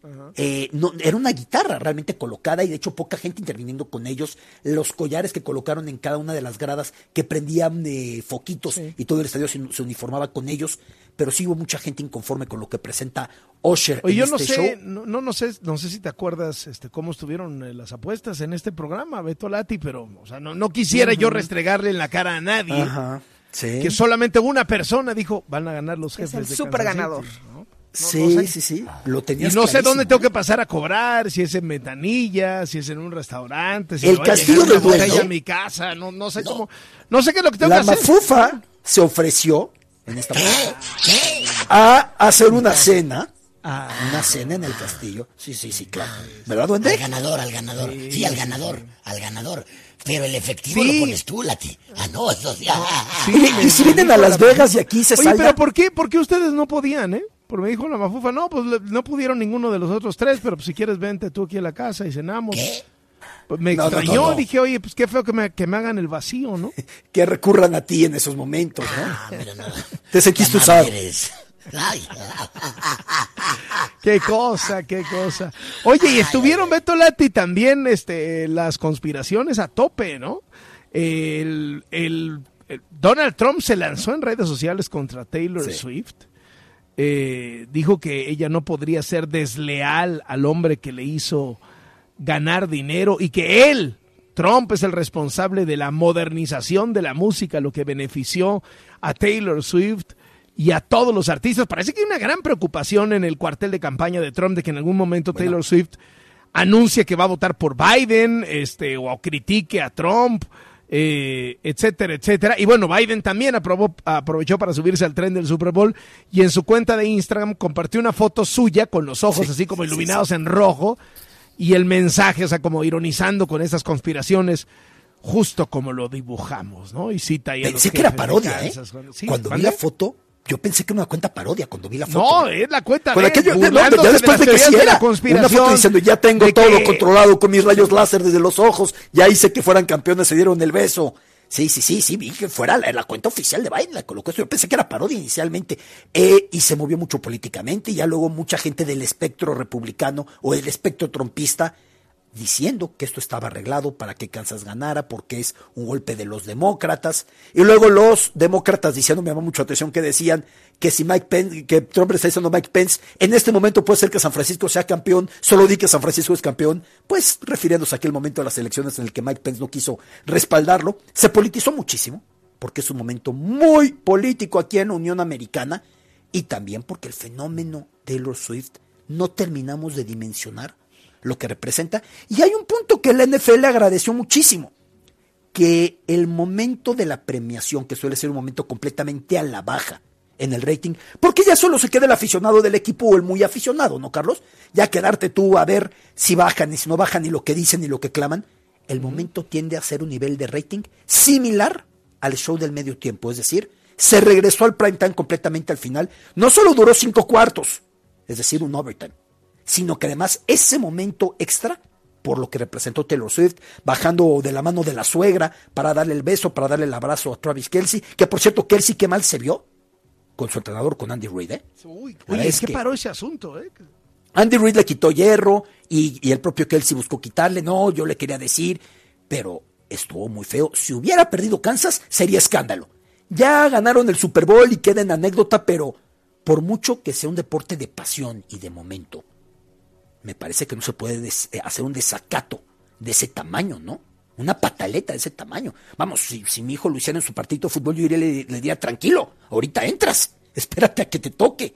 No, era una guitarra realmente colocada y de hecho poca gente interviniendo con ellos. Los collares que colocaron en cada una de las gradas que prendían foquitos y todo el estadio se uniformaba con ellos, pero sí hubo mucha gente inconforme con lo que presenta Usher. Oye, yo show. No sé si te acuerdas cómo estuvieron las apuestas en este programa, Beto Lati, pero o sea, no quisiera yo restregarle en la cara a nadie. Ajá. Sí. Que solamente una persona dijo, van a ganar los jefes. Es el de súper ganador. City, ¿no? Sí. Lo tenías y no sé clarísimo. dónde tengo que pasar a cobrar, si es en ventanilla, si es en un restaurante, si el castillo del dueño a mi casa, no sé cómo, no sé qué es lo que tengo que hacer. La Mafufa se ofreció en esta a hacer una cena. Una cena en el castillo. Sí, claro. ¿Verdad, duende? Al ganador. Sí, al ganador. Pero el efectivo lo pones tú, Lati. No, eso sí. Y si vienen a Las Vegas y aquí se Oye, salga. pero ¿por qué ustedes no podían, Porque me dijo la Mafufa, no, pues no pudieron ninguno de los otros tres, pero pues, si quieres vente tú aquí a la casa y cenamos. ¿Qué? Pues me extrañó, no. Dije, oye, pues qué feo que me hagan el vacío, ¿no? Que recurran a ti en esos momentos, ¿no? Pero no. Te sentiste usado. Ay. Qué cosa. Oye, y estuvieron, Beto Lati, también las conspiraciones a tope, ¿no? El Donald Trump se lanzó en redes sociales contra Taylor Swift. Dijo que ella no podría ser desleal al hombre que le hizo ganar dinero y que él, Trump, es el responsable de la modernización de la música, lo que benefició a Taylor Swift y a todos los artistas. Parece que hay una gran preocupación en el cuartel de campaña de Trump de que en algún momento Taylor Swift anuncie que va a votar por Biden, o critique a Trump, etcétera, etcétera. Y bueno, Biden también aprovechó para subirse al tren del Super Bowl y en su cuenta de Instagram compartió una foto suya con los ojos así como iluminados en rojo y el mensaje, o sea, como ironizando con esas conspiraciones, justo como lo dibujamos, ¿no? Y cita ahí a Pensé que era parodia, Cuando vi la foto, yo pensé que era una cuenta parodia cuando vi la foto. No, es la cuenta de aquello, ya después de que sí era una foto diciendo, ya tengo todo controlado con mis rayos láser desde los ojos, ya hice que fueran campeones, se dieron el beso. Sí, vi que fuera la cuenta oficial de Biden, la colocó eso. Yo pensé que era parodia inicialmente, y se movió mucho políticamente, y ya luego mucha gente del espectro republicano o del espectro trumpista diciendo que esto estaba arreglado para que Kansas ganara porque es un golpe de los demócratas, y luego los demócratas diciendo, me llamó mucho la atención que decían que si que Trump le está diciendo a Mike Pence, en este momento puede ser que San Francisco sea campeón, solo di que San Francisco es campeón, pues refiriéndose a aquel momento de las elecciones en el que Mike Pence no quiso respaldarlo. Se politizó muchísimo porque es un momento muy político aquí en la Unión Americana, y también porque el fenómeno Taylor Swift no terminamos de dimensionar lo que representa. Y hay un punto que la NFL agradeció muchísimo, que el momento de la premiación, que suele ser un momento completamente a la baja en el rating, porque ya solo se queda el aficionado del equipo o el muy aficionado, ¿no, Carlos? Ya quedarte tú a ver si bajan y si no bajan y lo que dicen y lo que claman, el momento tiende a ser un nivel de rating similar al show del medio tiempo, es decir, se regresó al prime time completamente al final, no solo duró 5 cuartos, es decir, un overtime, sino que además ese momento extra, por lo que representó Taylor Swift, bajando de la mano de la suegra para darle el beso, para darle el abrazo a Travis Kelce, que por cierto, Kelce qué mal se vio con su entrenador, con Andy Reid, Uy, es que paró ese asunto, Andy Reid le quitó hierro y el propio Kelce buscó quitarle, no, yo le quería decir, pero estuvo muy feo. Si hubiera perdido Kansas, sería escándalo. Ya ganaron el Super Bowl y queda en anécdota, pero por mucho que sea un deporte de pasión y de momento, me parece que no se puede hacer un desacato de ese tamaño, ¿no? Una pataleta de ese tamaño. Vamos, si mi hijo lo hiciera en su partido de fútbol, yo iría le diría, tranquilo, ahorita entras, espérate a que te toque.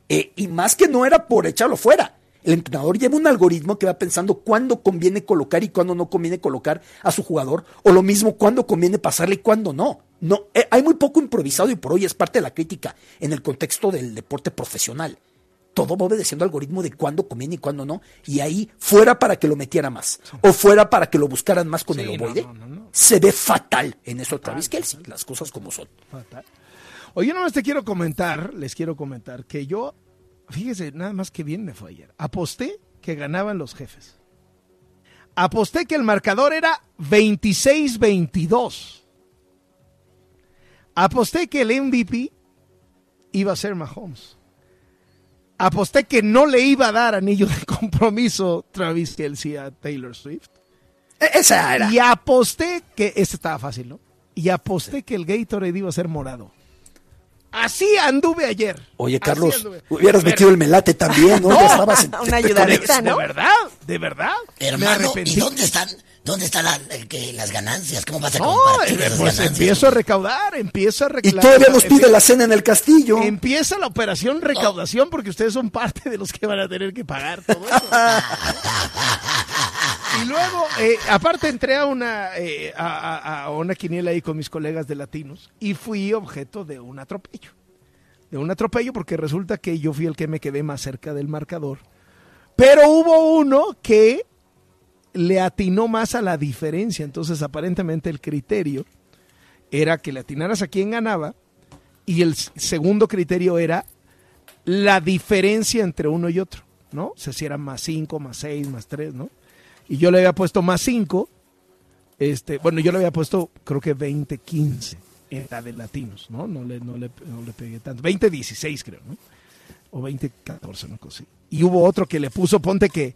Y más que no era por echarlo fuera. El entrenador lleva un algoritmo que va pensando cuándo conviene colocar y cuándo no conviene colocar a su jugador, o lo mismo cuándo conviene pasarle y cuándo no. No, hay muy poco improvisado y por hoy es parte de la crítica en el contexto del deporte profesional. Todo va obedeciendo al algoritmo de cuándo conviene y cuándo no, y ahí fuera para que lo metiera más, o fuera para que lo buscaran más con el ovoide, no. Se ve fatal en eso Travis Kelce, las cosas como son. Fatal. Oye, no más les quiero comentar que yo, fíjese, nada más que bien me fue ayer, aposté que ganaban los Jefes. Aposté que el marcador era 26-22. Aposté que el MVP iba a ser Mahomes. Aposté que no le iba a dar anillo de compromiso Travis Kelce a Taylor Swift. Esa era. Y aposté que, estaba fácil, ¿no? Y aposté que el Gatorade iba a ser morado. Así anduve ayer. Oye, Carlos, hubieras metido el melate también, ¿no? Ya estabas una ayudadita, ¿no? De verdad. Hermano, ¿y dónde están las ganancias? ¿Cómo vas a compartir las ganancias? Empiezo a recaudar. Y todavía nos pide la cena en el castillo. Empieza la operación recaudación porque ustedes son parte de los que van a tener que pagar todo eso. Y luego, aparte entré a una quiniela ahí con mis colegas de latinos y fui objeto de un atropello. Porque resulta que yo fui el que me quedé más cerca del marcador. Pero hubo uno que le atinó más a la diferencia. Entonces, aparentemente el criterio era que le atinaras a quién ganaba y el segundo criterio era la diferencia entre uno y otro, ¿no? O sea, si eran más 5, más 6, más 3, ¿no? Y yo le había puesto más 5, yo le había puesto creo que 20-15 en la de latinos, ¿no? No le pegué tanto, 20-16 creo, ¿no? O 20-14, no cosa así. Y hubo otro que le puso, ponte que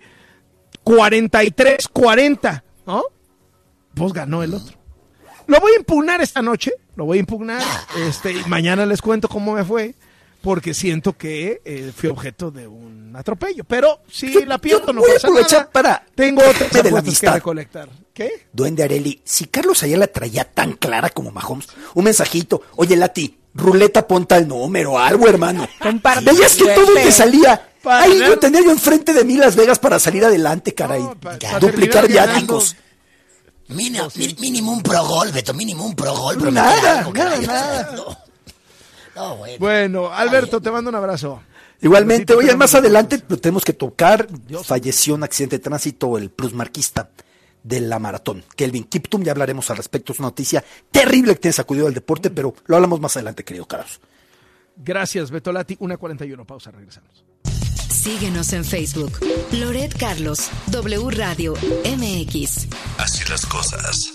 43-40, ¿no? Pues ganó el otro. Lo voy a impugnar esta noche, y mañana les cuento cómo me fue. Porque siento que fui objeto de un atropello. Pero si la pierdo no pasa nada. Tengo otras apuestas que recolectar. ¿Qué? Duende Areli, si Carlos ayer la traía tan clara como Mahomes, un mensajito. Oye, Lati, ruleta ponta el número, algo, hermano. Veías que todo te salía. Ahí yo tenía yo enfrente de mí Las Vegas para salir adelante, caray. Duplicar viáticos. Mínimo un pro gol, Beto, mínimo un pro gol. Nada. Bueno, Alberto, te mando un abrazo. Igualmente, oye, más adelante tenemos que tocar, falleció en un accidente de tránsito el plusmarquista de la maratón, Kelvin Kiptum, ya hablaremos al respecto, es una noticia terrible que tiene sacudido el deporte, pero lo hablamos más adelante, querido Carlos. Gracias, Betolati, 1:41, pausa, regresamos. Síguenos en Facebook, Loret Carlos, W Radio, MX. Así las cosas.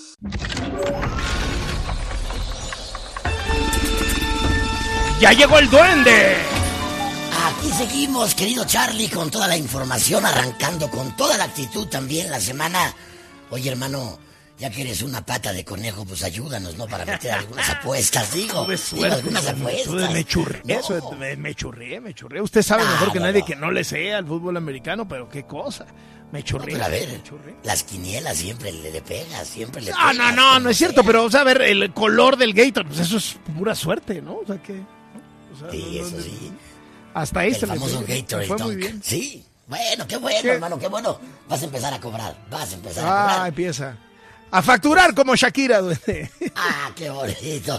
¡Ya llegó el duende! Aquí seguimos, querido Charlie, con toda la información, arrancando con toda la actitud también la semana. Oye, hermano, ya que eres una pata de conejo, pues ayúdanos, ¿no? Para meter algunas apuestas, algunas apuestas. Me churré. Usted sabe mejor que nadie que no le sea al fútbol americano, pero qué cosa. Me churré. No, pero a ver, las quinielas siempre le pegas, No es cierto, pero, o sea, a ver, el color del Gator, pues eso es pura suerte, ¿no? O sea, que... sí, eso sí. Hasta este el famoso Gatorade fue Dunk. Muy bien. Sí, bueno, qué bueno, hermano, qué bueno. Vas a empezar a cobrar, empieza. A facturar como Shakira, duende. Qué bonito.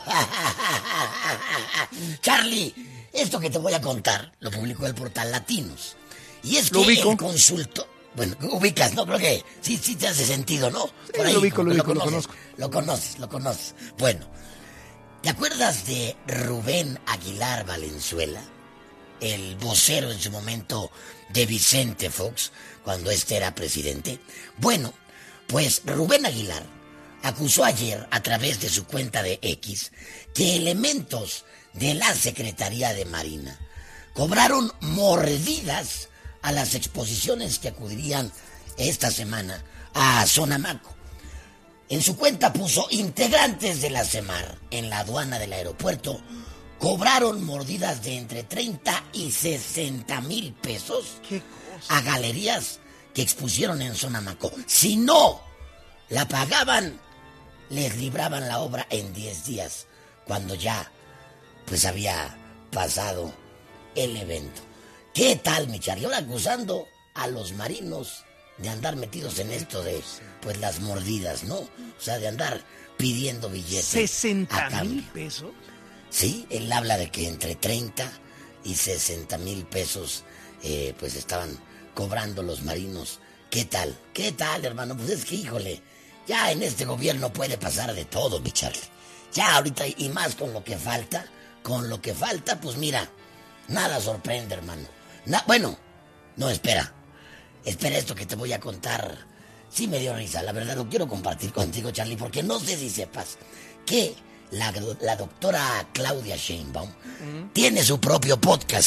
Charlie, esto que te voy a contar lo publicó el portal Latinos. Y es que el consulto... Bueno, ubicas, ¿no? Creo que sí te hace sentido, ¿no? Por ahí, lo conozco. Lo conoces. Bueno, ¿te acuerdas de Rubén Aguilar Valenzuela? El vocero en su momento de Vicente Fox, cuando era presidente. Bueno, pues Rubén Aguilar acusó ayer a través de su cuenta de X que elementos de la Secretaría de Marina cobraron mordidas a las exposiciones que acudirían esta semana a Sonamaco. En su cuenta puso: integrantes de la CEMAR en la aduana del aeropuerto cobraron mordidas de entre 30 y 60 mil pesos a galerías que expusieron en Sonamaco. Si no la pagaban, les libraban la obra en 10 días, cuando ya pues había pasado el evento. ¿Qué tal, mi Charlie? Ahora acusando a los marinos de andar metidos en esto de pues las mordidas, ¿no? O sea, de andar pidiendo billetes. 60 mil pesos. Sí, él habla de que entre 30 y 60 mil pesos pues estaban cobrando los marinos. ¿Qué tal, hermano? Pues es que, híjole, ya en este gobierno puede pasar de todo, mi Charlie. Ya ahorita, y más con lo que falta, pues mira, nada sorprende, hermano. Bueno, no, espera esto que te voy a contar. Sí me dio risa, la verdad lo quiero compartir contigo, Charlie, porque no sé si sepas que la doctora Claudia Sheinbaum tiene su propio podcast.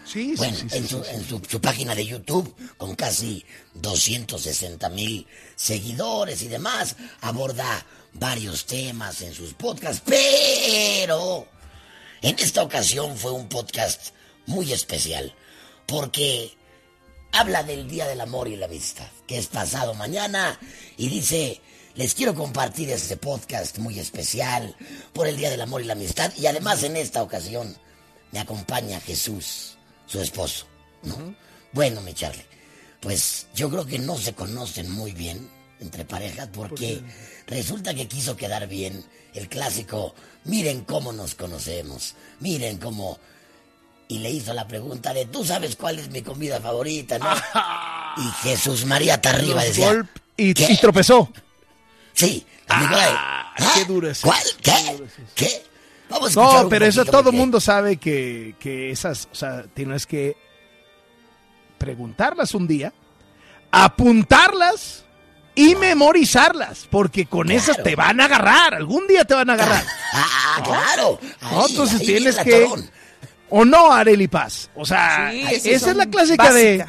Sí, bueno, sí, en su página de YouTube, con casi 260,000 seguidores y demás, aborda varios temas en sus podcasts, pero en esta ocasión fue un podcast muy especial, porque habla del Día del Amor y la Amistad, que es pasado mañana, y dice: les quiero compartir este podcast muy especial por el Día del Amor y la Amistad, y además en esta ocasión me acompaña Jesús, su esposo, ¿no? Bueno, mi Charlie, pues yo creo que no se conocen muy bien entre parejas, porque resulta que quiso quedar bien el clásico: miren cómo nos conocemos, miren cómo... Y le hizo la pregunta de: ¿tú sabes cuál es mi comida favorita, no? Y Jesús María Tarriba decía... Y tropezó. Sí. Qué duro es. ¿Cuál? ¿Qué? Vamos a escuchar no, pero eso todo porque... mundo sabe que esas, o sea, tienes que preguntarlas un día, apuntarlas y memorizarlas, porque con esas te van a agarrar, algún día te van a agarrar. Claro. ¿No? Entonces tienes que... ¿O no, Arely Paz? O sea, esa es la clásica básica.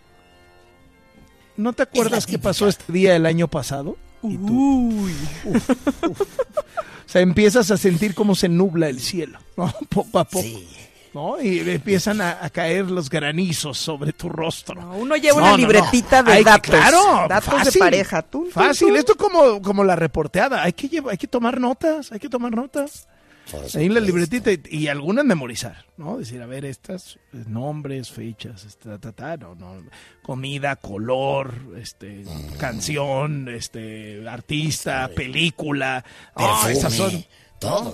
¿No te acuerdas qué pasó este día el año pasado? Y tú, O sea, empiezas a sentir cómo se nubla el cielo, ¿no? Poco a poco. Sí. ¿No? Y empiezan a caer los granizos sobre tu rostro. No, uno lleva una libretita de datos. Claro, datos fácil, de pareja. Fácil. Esto es como la reporteada. Hay que tomar notas. Ahí en la libretita y algunas memorizar, ¿no? Decir, a ver, estas nombres, fechas, comida, color, canción, artista, película, perfume, esas son todo.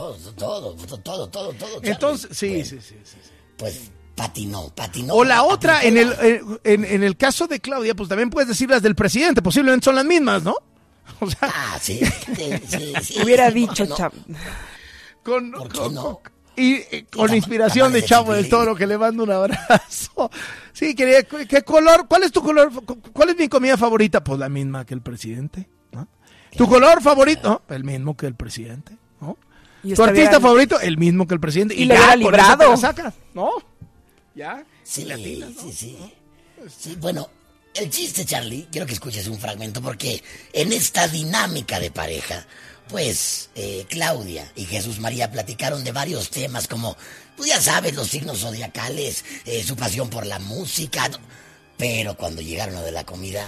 Entonces, sí. Pues patinó. O la otra, en el caso de Claudia, pues también puedes decir las del presidente, posiblemente son las mismas, ¿no? O sea, sí. Hubiera dicho, Chavo. Con inspiración de Chavo del Toro, que le mando un abrazo. Sí, quería, ¿qué color? ¿Cuál es tu color? ¿Cuál es mi comida favorita? Pues la misma que el presidente, ¿no? ¿Tu color favorito? El mismo que el presidente, ¿no? ¿Tu artista favorito? El mismo que el presidente. Y le hubiera librado. Con eso te la sacas, ¿no? Ya. Sí, latinas, ¿no? Sí, bueno, el chiste, Charlie, quiero que escuches un fragmento, porque en esta dinámica de pareja, pues Claudia y Jesús María platicaron de varios temas, como, pues ya sabes, los signos zodiacales, su pasión por la música, pero cuando llegaron a de la comida,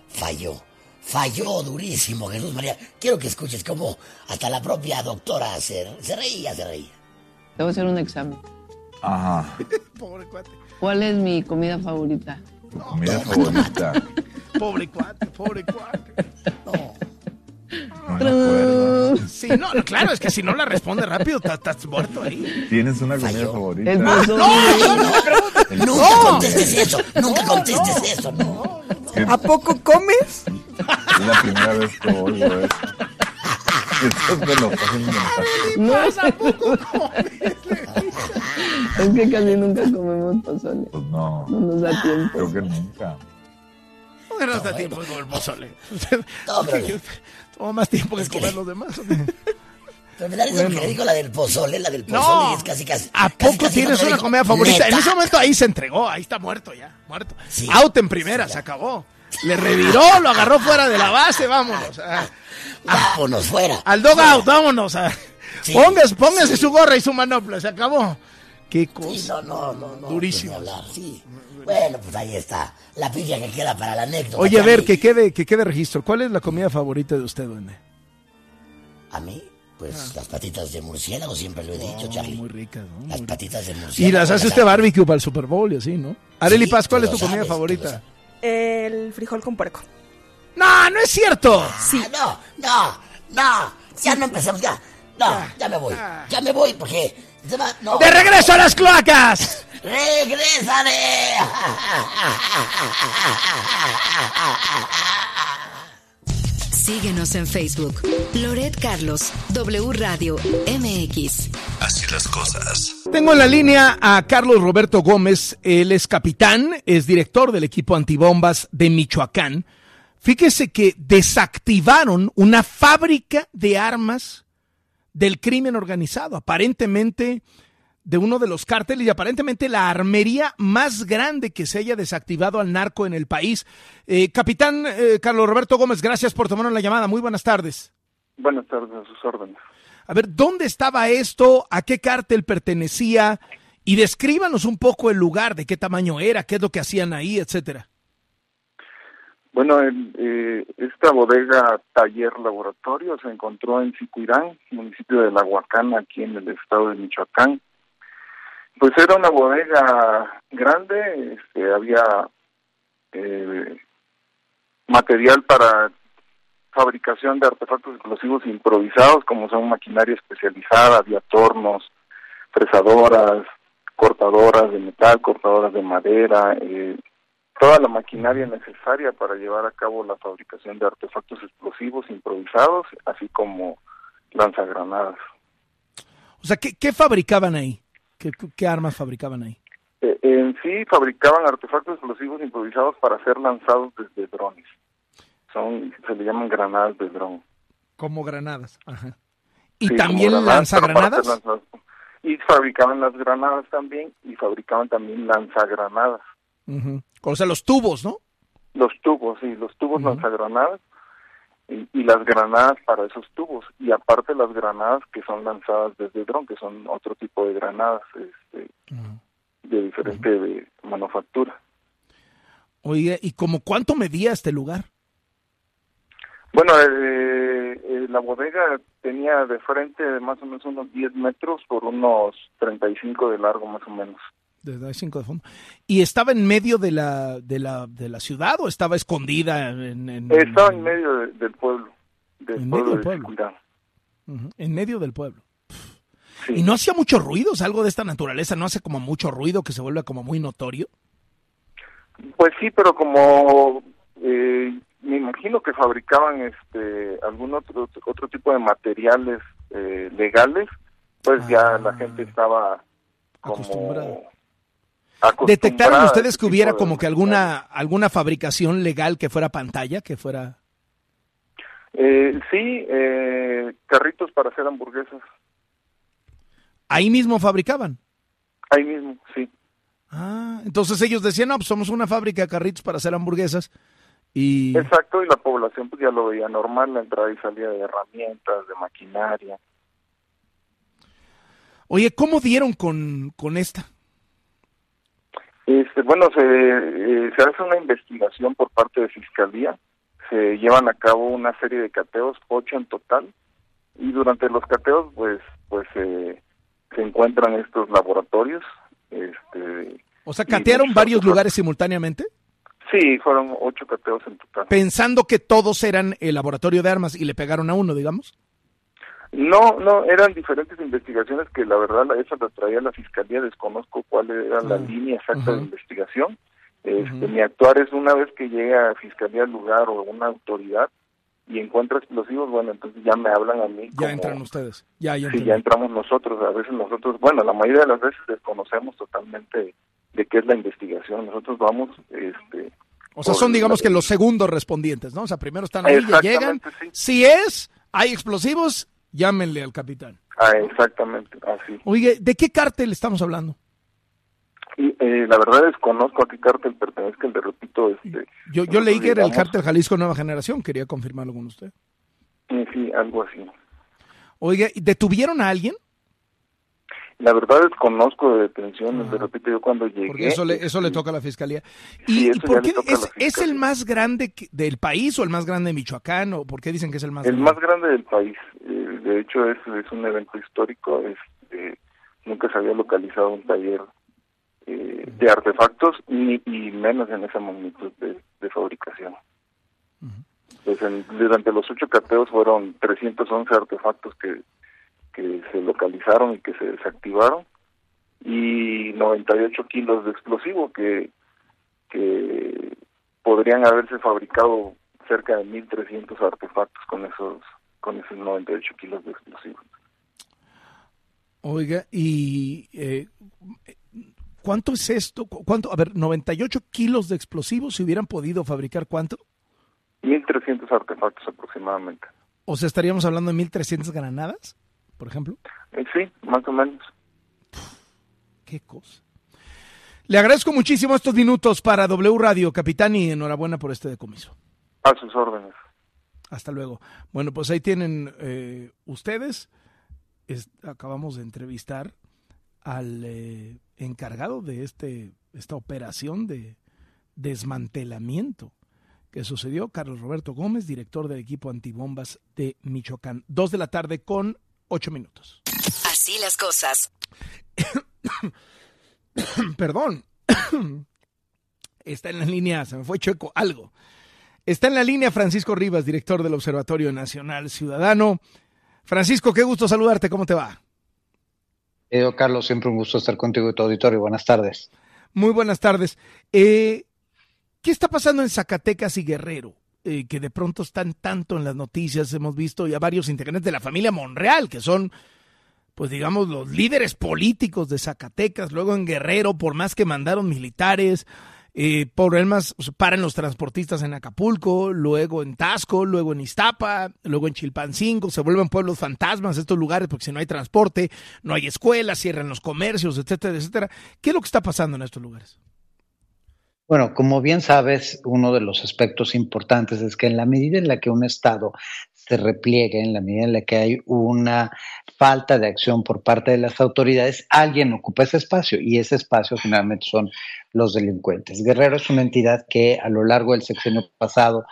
falló durísimo Jesús María. Quiero que escuches cómo hasta la propia doctora se reía. Te voy a hacer un examen. Ajá. Pobre cuate. ¿Cuál es mi comida favorita? Comida favorita. Pobre cuate. No me acuerdo. Sí, no, claro, es que si no la responde rápido, estás muerto ahí. ¿Tienes una comida favorita? El pozole. Nunca contestes eso, no. ¿A poco comes? Es la primera vez que oigo eso. Esto me lo estás inventando. No, ¿a poco comes? Es que casi nunca comemos pozole. Pues no. No nos da tiempo. Creo que nunca. No nos da tiempo de comer pozole. Toma más tiempo que comer los demás. Pero me da eso que dijo la del pozole, no, es casi. ¿A poco tienes una comida favorita? En ese momento ahí se entregó, ahí está muerto. Sí, out en primera, se acabó. Le reviró, lo agarró fuera de la base, vámonos. Vámonos fuera. Al dog out, vámonos. Sí, póngase su gorra y su manopla, se acabó. Qué cosa. Sí, no. Durísimo. Sí. Bueno, pues ahí está. La pilla que queda para la anécdota. Oye, a ver, que quede registro. ¿Cuál es la comida favorita de usted, duende? ¿A mí? Pues las patitas de murciélago, siempre lo he dicho, Charlie. Muy ricas, ¿no? Las patitas de murciélago. Y las hace usted barbecue para el Super Bowl y así, ¿no? Arely Paz, ¿cuál es tu comida favorita? El frijol con puerco. No es cierto. Sí. No. Ya no empecemos, ya. No, ya me voy. Ya me voy porque... ¡De regreso a las cloacas! ¡Regrésale! Síguenos en Facebook. Loret Carlos, W Radio MX. Así las cosas. Tengo en la línea a Carlos Roberto Gómez. Él es capitán, es director del equipo antibombas de Michoacán. Fíjese que desactivaron una fábrica de armas del crimen organizado. Aparentemente de uno de los cárteles y aparentemente la armería más grande que se haya desactivado al narco en el país. Capitán Carlos Roberto Gómez, gracias por tomarnos la llamada. Muy buenas tardes. Buenas tardes, a sus órdenes. A ver, ¿dónde estaba esto? ¿A qué cártel pertenecía? Y descríbanos un poco el lugar, de qué tamaño era, qué es lo que hacían ahí, etcétera. Bueno, esta bodega taller laboratorio se encontró en Sicuirán, municipio de La Huacana, aquí en el estado de Michoacán. Pues era una bodega grande, había material para fabricación de artefactos explosivos improvisados, como son maquinaria especializada, había tornos, fresadoras, cortadoras de metal, cortadoras de madera, toda la maquinaria necesaria para llevar a cabo la fabricación de artefactos explosivos improvisados, así como lanzagranadas. O sea, ¿qué fabricaban ahí? ¿Qué armas fabricaban ahí? En sí fabricaban artefactos explosivos improvisados para ser lanzados desde drones. Se le llaman granadas de dron. Como granadas, ajá. ¿Y sí, también lanzagranadas? Y fabricaban las granadas también, y fabricaban también lanzagranadas. Uh-huh. O sea, los tubos, ¿no? Los tubos, sí, los tubos lanzagranadas y las granadas para esos tubos. Y aparte las granadas que son lanzadas desde dron, que son otro tipo de granadas de diferente manufactura. Oye, ¿y como cuánto medía este lugar? Bueno, la bodega tenía de frente más o menos unos 10 metros por unos 35 de largo más o menos. De 35 de fondo. ¿Y estaba en medio de la ciudad o estaba escondida Estaba en medio del pueblo. En medio del pueblo. Uh-huh. En medio del pueblo. Sí. ¿Y no hacía mucho ruido? O sea, algo de esta naturaleza no hace como mucho ruido que se vuelve como muy notorio. Pues sí, pero como me imagino que fabricaban algún otro tipo de materiales legales, pues ya la gente estaba como ¿Detectaron ustedes que hubiera como que alguna fabricación legal que fuera pantalla, que fuera? Sí, carritos para hacer hamburguesas. ¿Ahí mismo fabricaban? Ahí mismo, sí. Ah, entonces ellos decían, no, pues somos una fábrica de carritos para hacer hamburguesas. Y... Exacto, y la población pues ya lo veía normal, la entrada y salida de herramientas, de maquinaria. Oye, ¿cómo dieron con esta? Bueno, se hace una investigación por parte de Fiscalía, se llevan a cabo una serie de cateos, 8 en total, y durante los cateos pues se encuentran estos laboratorios. O sea, ¿catearon varios lugares simultáneamente? Sí, fueron 8 cateos en total. Pensando que todos eran el laboratorio de armas y le pegaron a uno, digamos. No, eran diferentes investigaciones que la verdad esa la traía la Fiscalía, desconozco cuál era la línea exacta de investigación. Mi actuar es una vez que llega a Fiscalía al lugar o una autoridad y encuentra explosivos, bueno, entonces ya me hablan a mí. Ya entran ustedes. Ya sí, ya entramos nosotros. A veces nosotros, bueno, la mayoría de las veces desconocemos totalmente de qué es la investigación. Nosotros vamos... o sea, son digamos que los segundos respondientes, ¿no? O sea, primero están ahí, ya llegan. Sí. Si hay explosivos, llámenle al capitán. Exactamente, así. Oye, ¿de qué cártel estamos hablando? Y, la verdad desconozco a qué cártel pertenezca, le repito. Yo leí que era el cártel Jalisco Nueva Generación, quería confirmarlo con usted. Sí, algo así. Oiga, ¿detuvieron a alguien? La verdad desconozco de detenciones, le repito, yo cuando llegué... Porque eso le toca a la Fiscalía. Sí, ¿Y por qué es el más grande del país o el más grande de Michoacán? ¿O por qué dicen que es el más grande? El más grande del país. De hecho, es un evento histórico. Nunca se había localizado un taller de artefactos, y menos en esa magnitud de fabricación. Pues durante los 8 cateos fueron 311 artefactos que se localizaron y que se desactivaron, y 98 kilos de explosivo que podrían haberse fabricado cerca de 1.300 artefactos con esos 98 kilos de explosivos. Oiga, y ¿cuánto es esto? A ver, 98 kilos de explosivos, ¿se hubieran podido fabricar cuánto? 1.300 artefactos aproximadamente. O sea, ¿estaríamos hablando de 1.300 granadas, por ejemplo? Sí, más o menos. qué cosa. Le agradezco muchísimo estos minutos para W Radio, capitán, y enhorabuena por este decomiso. A sus órdenes. Hasta luego. Bueno, pues ahí tienen ustedes. Acabamos de entrevistar al encargado de esta operación de desmantelamiento que sucedió, Carlos Roberto Gómez, director del equipo antibombas de Michoacán. 2:08 p.m. Así las cosas. Perdón. Está en la línea, se me fue chueco algo. Está en la línea Francisco Rivas, director del Observatorio Nacional Ciudadano. Francisco, qué gusto saludarte, ¿cómo te va? Carlos, siempre un gusto estar contigo y tu auditorio. Buenas tardes. Muy buenas tardes. ¿Qué está pasando en Zacatecas y Guerrero? Que de pronto están tanto en las noticias, hemos visto ya varios integrantes de la familia Monreal, que son, pues digamos, los líderes políticos de Zacatecas, luego en Guerrero, por más que mandaron militares, problemas, paran los transportistas en Acapulco, luego en Taxco, luego en Iztapa, luego en Chilpancingo, se vuelven pueblos fantasmas estos lugares porque si no hay transporte, no hay escuelas, cierran los comercios, etcétera, etcétera. ¿Qué es lo que está pasando en estos lugares? Bueno, como bien sabes, uno de los aspectos importantes es que en la medida en la que un Estado se repliegue, en la medida en la que hay una falta de acción por parte de las autoridades, alguien ocupa ese espacio y ese espacio generalmente son los delincuentes. Guerrero es una entidad que a lo largo del sexenio pasado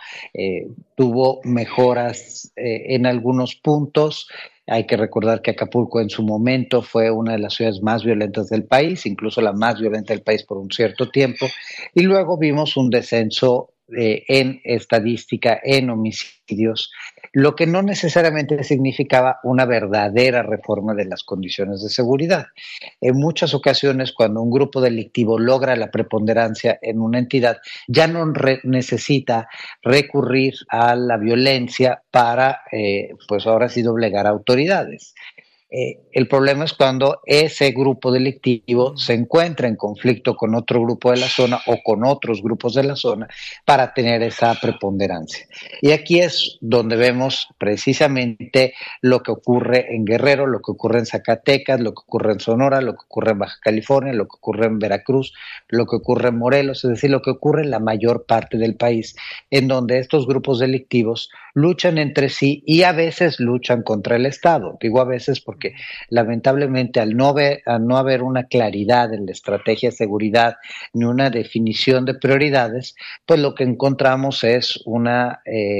tuvo mejoras en algunos puntos. Hay que recordar que Acapulco en su momento fue una de las ciudades más violentas del país, incluso la más violenta del país por un cierto tiempo, y luego vimos un descenso en estadística, en homicidios, lo que no necesariamente significaba una verdadera reforma de las condiciones de seguridad. En muchas ocasiones, cuando un grupo delictivo logra la preponderancia en una entidad, ya no necesita recurrir a la violencia para, pues ahora sí, doblegar autoridades. El problema es cuando ese grupo delictivo se encuentra en conflicto con otro grupo de la zona o con otros grupos de la zona para tener esa preponderancia. Y aquí es donde vemos precisamente lo que ocurre en Guerrero, lo que ocurre en Zacatecas, lo que ocurre en Sonora, lo que ocurre en Baja California, lo que ocurre en Veracruz, lo que ocurre en Morelos, es decir, lo que ocurre en la mayor parte del país, en donde estos grupos delictivos luchan entre sí y a veces luchan contra el Estado. Digo a veces porque lamentablemente al no haber una claridad en la estrategia de seguridad ni una definición de prioridades, pues lo que encontramos es una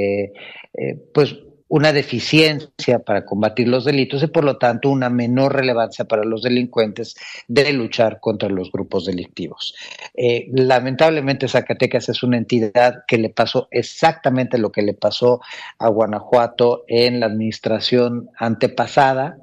deficiencia para combatir los delitos y por lo tanto una menor relevancia para los delincuentes de luchar contra los grupos delictivos. Lamentablemente Zacatecas es una entidad que le pasó exactamente lo que le pasó a Guanajuato en la administración pasada.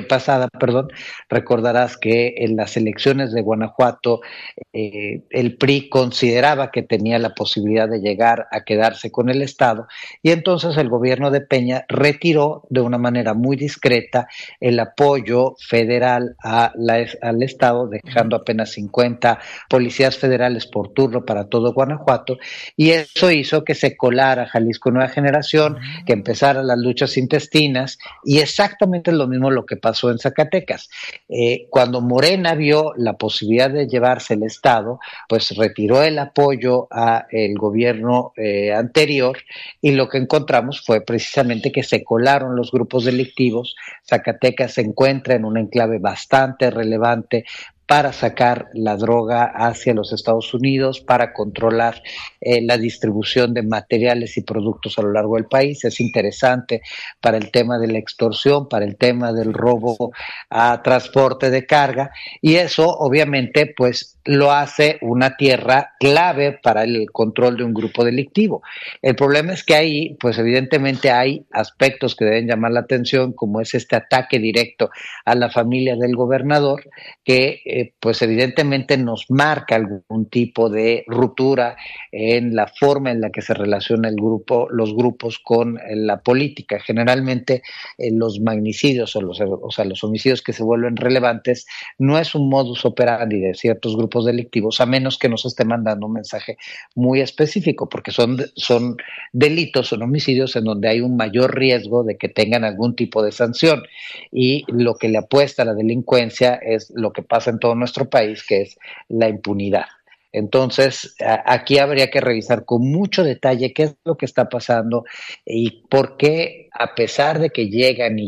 Recordarás que en las elecciones de Guanajuato el PRI consideraba que tenía la posibilidad de llegar a quedarse con el Estado y entonces el gobierno de Peña retiró de una manera muy discreta el apoyo federal al Estado, dejando apenas 50 policías federales por turno para todo Guanajuato, y eso hizo que se colara Jalisco Nueva Generación, que empezaran las luchas intestinas, y exactamente lo mismo lo que pasó en Zacatecas. Cuando Morena vio la posibilidad de llevarse el Estado, pues retiró el apoyo al gobierno anterior, y lo que encontramos fue precisamente que se colaron los grupos delictivos. Zacatecas se encuentra en un enclave bastante relevante para sacar la droga hacia los Estados Unidos, para controlar la distribución de materiales y productos a lo largo del país. Es interesante para el tema de la extorsión, para el tema del robo a transporte de carga, y eso obviamente pues lo hace una tierra clave para el control de un grupo delictivo. El problema es que ahí pues evidentemente hay aspectos que deben llamar la atención, como es este ataque directo a la familia del gobernador, que pues evidentemente nos marca algún tipo de ruptura en la forma en la que se relaciona los grupos con la política. Generalmente los magnicidios o los homicidios que se vuelven relevantes no es un modus operandi de ciertos grupos delictivos, a menos que nos esté mandando un mensaje muy específico, porque son delitos, son homicidios en donde hay un mayor riesgo de que tengan algún tipo de sanción, y lo que le apuesta a la delincuencia es lo que pasa en todo nuestro país, que es la impunidad. Entonces, aquí habría que revisar con mucho detalle qué es lo que está pasando y por qué, a pesar de que llegan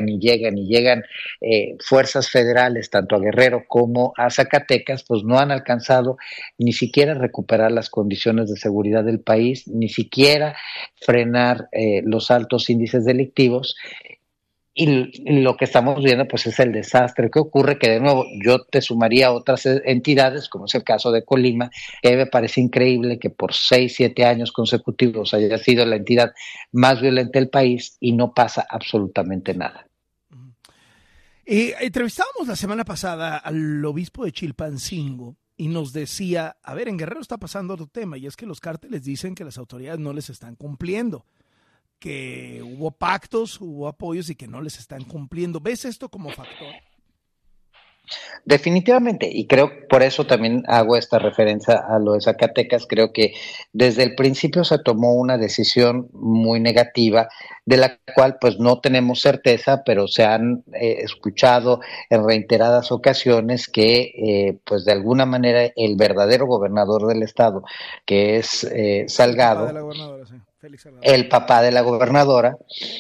fuerzas federales, tanto a Guerrero como a Zacatecas, pues no han alcanzado ni siquiera recuperar las condiciones de seguridad del país, ni siquiera frenar los altos índices delictivos. Y lo que estamos viendo pues es el desastre que ocurre, que de nuevo yo te sumaría otras entidades, como es el caso de Colima, que me parece increíble que por 6-7 años consecutivos haya sido la entidad más violenta del país y no pasa absolutamente nada. Entrevistábamos la semana pasada al obispo de Chilpancingo y nos decía, a ver, en Guerrero está pasando otro tema, y es que los cárteles dicen que las autoridades no les están cumpliendo, que hubo pactos, hubo apoyos y que no les están cumpliendo. ¿Ves esto como factor? Definitivamente, y creo por eso también hago esta referencia a lo de Zacatecas. Creo que desde el principio se tomó una decisión muy negativa, de la cual pues no tenemos certeza, pero se han escuchado en reiteradas ocasiones que pues de alguna manera el verdadero gobernador del estado, que es Salgado, el papá de la gobernadora,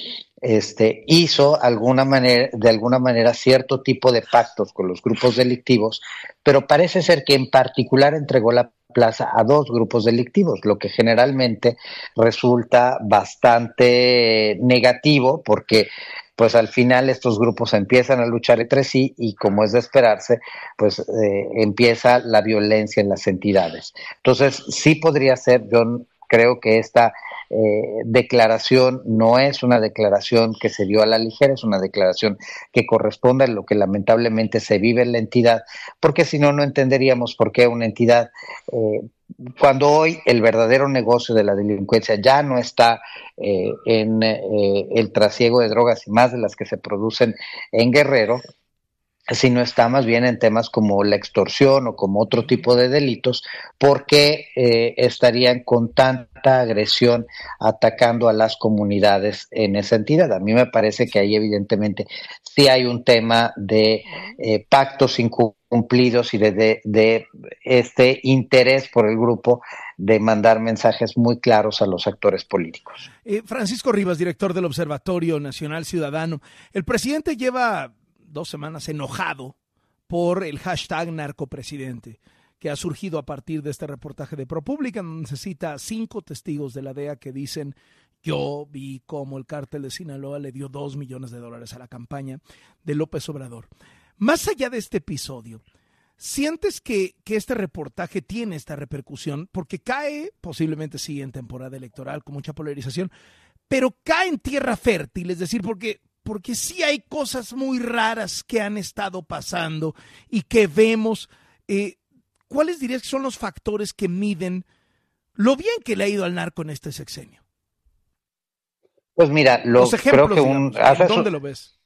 hizo de alguna manera cierto tipo de pactos con los grupos delictivos, pero parece ser que en particular entregó la plaza a 2 grupos delictivos, lo que generalmente resulta bastante negativo, porque pues al final estos grupos empiezan a luchar entre sí y, como es de esperarse, pues empieza la violencia en las entidades. Entonces sí podría ser, yo creo que esta declaración no es una declaración que se dio a la ligera, es una declaración que corresponde a lo que lamentablemente se vive en la entidad, porque si no, no entenderíamos por qué una entidad, cuando hoy el verdadero negocio de la delincuencia ya no está en el trasiego de drogas y más de las que se producen en Guerrero, sino está más bien en temas como la extorsión o como otro tipo de delitos, porque estarían con tanta agresión atacando a las comunidades en esa entidad. A mí me parece que ahí evidentemente sí hay un tema de pactos incumplidos y de este interés por el grupo de mandar mensajes muy claros a los actores políticos. Francisco Rivas, director del Observatorio Nacional Ciudadano. El presidente lleva 2 semanas enojado por el hashtag narcopresidente, que ha surgido a partir de este reportaje de ProPublica, donde se cita 5 testigos de la DEA que dicen: yo vi cómo el cártel de Sinaloa le dio $2 millones a la campaña de López Obrador. Más allá de este episodio, ¿sientes que este reportaje tiene esta repercusión? Porque cae, posiblemente sí, en temporada electoral, con mucha polarización, pero cae en tierra fértil, es decir, porque sí hay cosas muy raras que han estado pasando y que vemos. ¿Cuáles dirías que son los factores que miden lo bien que le ha ido al narco en este sexenio? Pues mira, los ejemplos, creo que ¿dónde lo ves?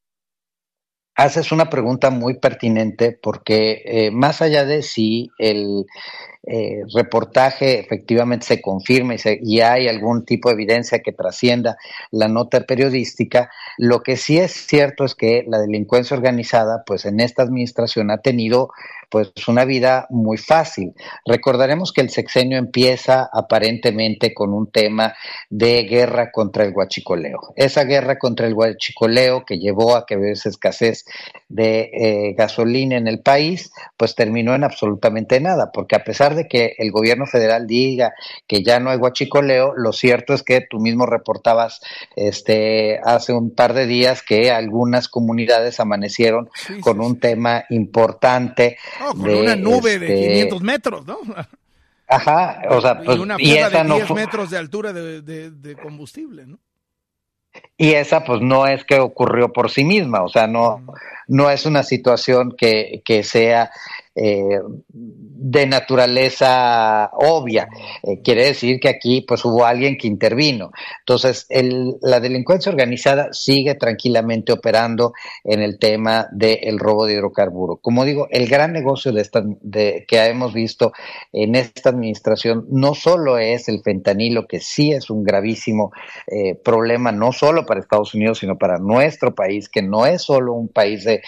Haces una pregunta muy pertinente, porque más allá de si el reportaje efectivamente se confirma y hay algún tipo de evidencia que trascienda la nota periodística, lo que sí es cierto es que la delincuencia organizada, pues en esta administración ha tenido pues una vida muy fácil. Recordaremos que el sexenio empieza aparentemente con un tema de guerra contra el huachicoleo. Esa guerra contra el huachicoleo, que llevó a que hubiese escasez de gasolina en el país, pues terminó en absolutamente nada, porque a pesar de que el gobierno federal diga que ya no hay huachicoleo, lo cierto es que tú mismo reportabas hace un par de días que algunas comunidades amanecieron con un tema importante. Con una nube de 500 metros, ¿no? Ajá, o sea, pues, y una piedra de 10 metros de altura de combustible, ¿no? Y esa pues no es que ocurrió por sí misma, o sea, no es una situación que sea de naturaleza obvia. Quiere decir que aquí pues hubo alguien que intervino. Entonces, la delincuencia organizada sigue tranquilamente operando en el tema del robo de hidrocarburos. Como digo, el gran negocio que hemos visto en esta administración no solo es el fentanilo, que sí es un gravísimo problema, no solo para Estados Unidos, sino para nuestro país, que no es solo un país de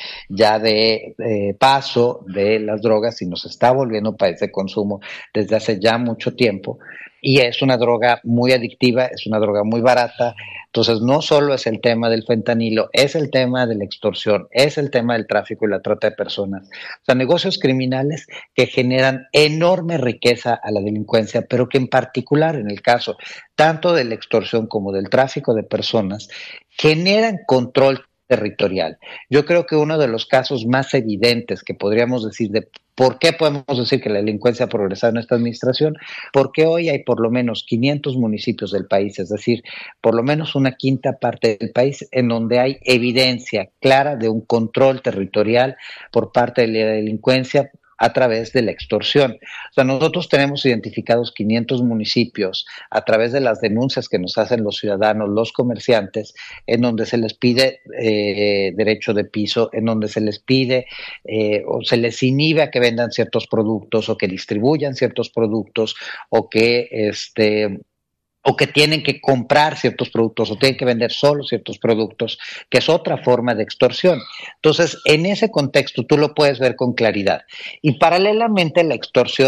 paso de las drogas, sino se está volviendo un país de consumo desde hace ya mucho tiempo. Y es una droga muy adictiva, es una droga muy barata. Entonces, no solo es el tema del fentanilo, es el tema de la extorsión, es el tema del tráfico y la trata de personas. O sea, negocios criminales que generan enorme riqueza a la delincuencia, pero que en particular, en el caso tanto de la extorsión como del tráfico de personas, generan control territorial. Yo creo que uno de los casos más evidentes que podríamos decir de por qué podemos decir que la delincuencia ha progresado en esta administración, porque hoy hay por lo menos 500 municipios del país, es decir, por lo menos una quinta parte del país en donde hay evidencia clara de un control territorial por parte de la delincuencia a través de la extorsión. O sea, nosotros tenemos identificados 500 municipios a través de las denuncias que nos hacen los ciudadanos, los comerciantes, en donde se les pide derecho de piso, en donde se les pide o se les inhibe a que vendan ciertos productos o que distribuyan ciertos productos o que tienen que comprar ciertos productos o tienen que vender solo ciertos productos, que es otra forma de extorsión. Entonces, en ese contexto tú lo puedes ver con claridad. Y paralelamente la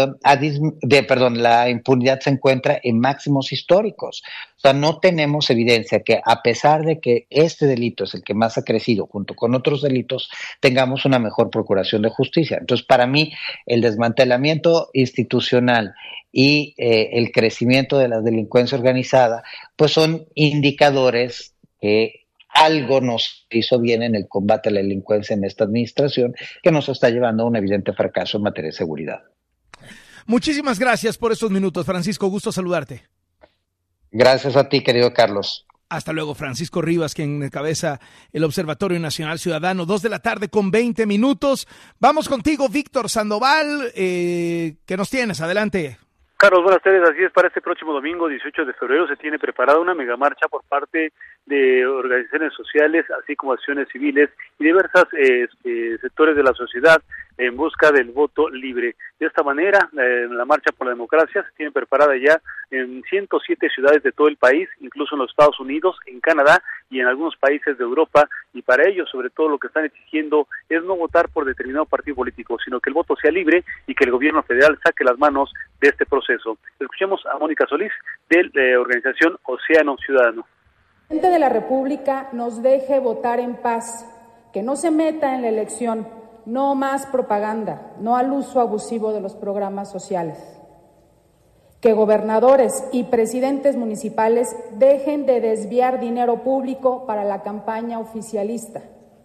la impunidad se encuentra en máximos históricos. O sea, no tenemos evidencia que a pesar de que este delito es el que más ha crecido junto con otros delitos, tengamos una mejor procuración de justicia. Entonces, para mí, el desmantelamiento institucional y el crecimiento de la delincuencia organizada, pues son indicadores que algo nos hizo bien en el combate a la delincuencia en esta administración, que nos está llevando a un evidente fracaso en materia de seguridad. Muchísimas gracias por estos minutos, Francisco. Gusto saludarte. Gracias a ti, querido Carlos. Hasta luego, Francisco Rivas, quien encabeza el Observatorio Nacional Ciudadano. 2:20 p.m. Vamos contigo, Víctor Sandoval. ¿Qué nos tienes? Adelante. Carlos, buenas tardes. Así es, para este próximo domingo, 18 de febrero, se tiene preparada una megamarcha por parte de organizaciones sociales, así como acciones civiles y diversas sectores de la sociedad en busca del voto libre. De esta manera, la Marcha por la Democracia se tiene preparada ya en 107 ciudades de todo el país, incluso en los Estados Unidos, en Canadá y en algunos países de Europa, y para ello, sobre todo, lo que están exigiendo es no votar por determinado partido político, sino que el voto sea libre y que el gobierno federal saque las manos de este proceso. Escuchemos a Mónica Solís, de la organización Océano Ciudadano. El presidente de la República nos deje votar en paz, que no se meta en la elección, no más propaganda, no al uso abusivo de los programas sociales. Que gobernadores y presidentes municipales dejen de desviar dinero público para la campaña oficialista.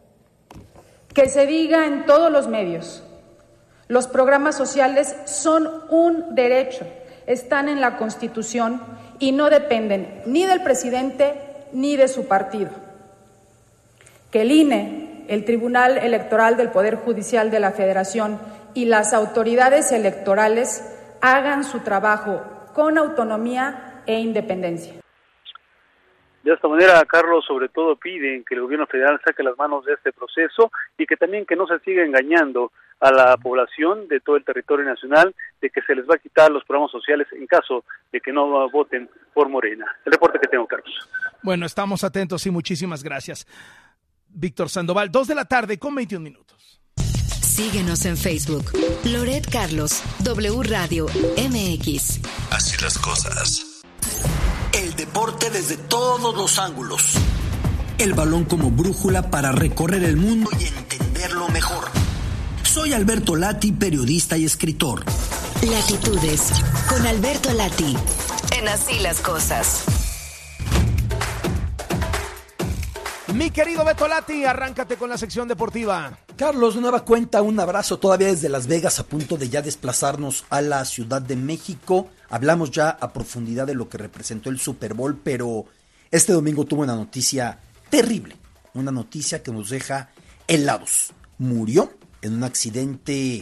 Que se diga en todos los medios, los programas sociales son un derecho, están en la Constitución y no dependen ni del presidente ni de su partido. Que el INE, el Tribunal Electoral del Poder Judicial de la Federación y las autoridades electorales hagan su trabajo con autonomía e independencia. De esta manera, Carlos, sobre todo piden que el gobierno federal saque las manos de este proceso y que también que no se siga engañando a la población de todo el territorio nacional de que se les va a quitar los programas sociales en caso de que no voten por Morena. El reporte que tengo, Carlos. Bueno, estamos atentos y muchísimas gracias. Víctor Sandoval, 2:21 p.m. Síguenos en Facebook. Loret Carlos, W Radio MX. Así las cosas. El deporte desde todos los ángulos. El balón como brújula para recorrer el mundo y entenderlo mejor. Soy Alberto Lati, periodista y escritor. Latitudes, con Alberto Lati, en Así las Cosas. Mi querido Beto Lati, arráncate con la sección deportiva. Carlos, nueva cuenta, un abrazo todavía desde Las Vegas, a punto de ya desplazarnos a la Ciudad de México. Hablamos ya a profundidad de lo que representó el Super Bowl, pero este domingo tuvo una noticia terrible, una noticia que nos deja helados. Murió en un accidente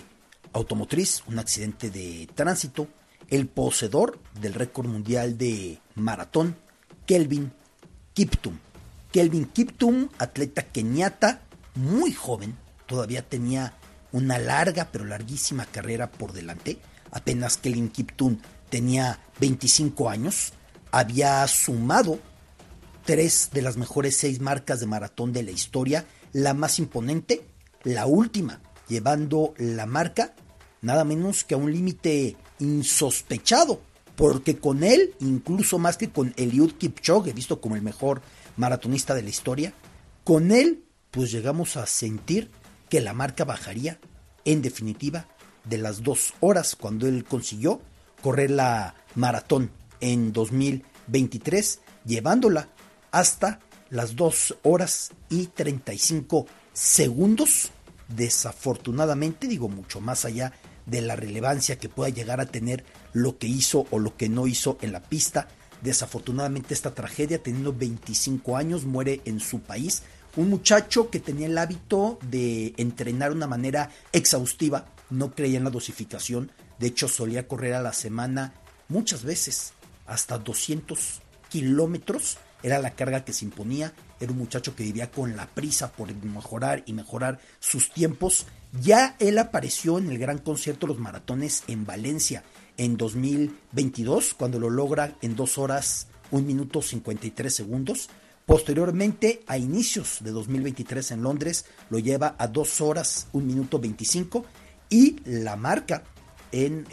automotriz, un accidente de tránsito, el poseedor del récord mundial de maratón, Kelvin Kiptum. Kelvin Kiptum, atleta keniata, muy joven, todavía tenía una larga pero larguísima carrera por delante. Apenas Kelvin Kiptum tenía 25 años, había sumado 3 de las mejores 6 marcas de maratón de la historia, la más imponente, la última, llevando la marca nada menos que a un límite insospechado, porque con él, incluso más que con Eliud Kipchoge, visto como el mejor maratonista de la historia, con él pues llegamos a sentir que la marca bajaría en definitiva de las 2 horas cuando él consiguió correr la maratón en 2023, llevándola hasta las 2 horas y 35 segundos. Desafortunadamente, digo, mucho más allá de la relevancia que pueda llegar a tener lo que hizo o lo que no hizo en la pista, desafortunadamente esta tragedia, teniendo 25 años, muere en su país. Un muchacho que tenía el hábito de entrenar de una manera exhaustiva, no creía en la dosificación, de hecho solía correr a la semana muchas veces, hasta 200 kilómetros, era la carga que se imponía. Era un muchacho que vivía con la prisa por mejorar y mejorar sus tiempos. Ya él apareció en el gran concierto de los maratones en Valencia en 2022, cuando lo logra en 2 horas, 1 minuto 53 segundos. Posteriormente, a inicios de 2023 en Londres, lo lleva a 2 horas, 1 minuto 25, y la marca en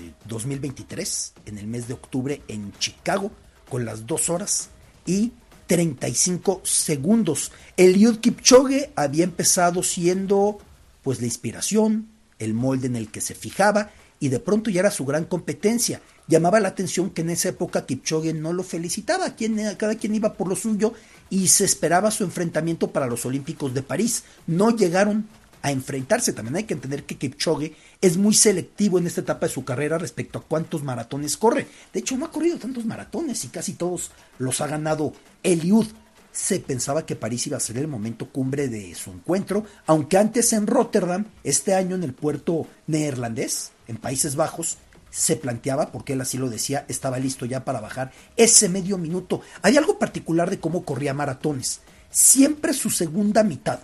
2023, en el mes de octubre en Chicago, con las 2 horas y 35 segundos. Eliud Kipchoge había empezado siendo pues la inspiración, el molde en el que se fijaba, y de pronto ya era su gran competencia. Llamaba la atención que en esa época Kipchoge no lo felicitaba, cada quien iba por lo suyo y se esperaba su enfrentamiento para los Olímpicos de París. No llegaron a enfrentarse. También hay que entender que Kipchoge es muy selectivo en esta etapa de su carrera respecto a cuántos maratones corre. De hecho, no ha corrido tantos maratones y casi todos los ha ganado Eliud. Se pensaba que París iba a ser el momento cumbre de su encuentro, aunque antes en Rotterdam, este año en el puerto neerlandés, en Países Bajos, se planteaba, porque él así lo decía, estaba listo ya para bajar ese medio minuto. Hay algo particular de cómo corría maratones. Siempre su segunda mitad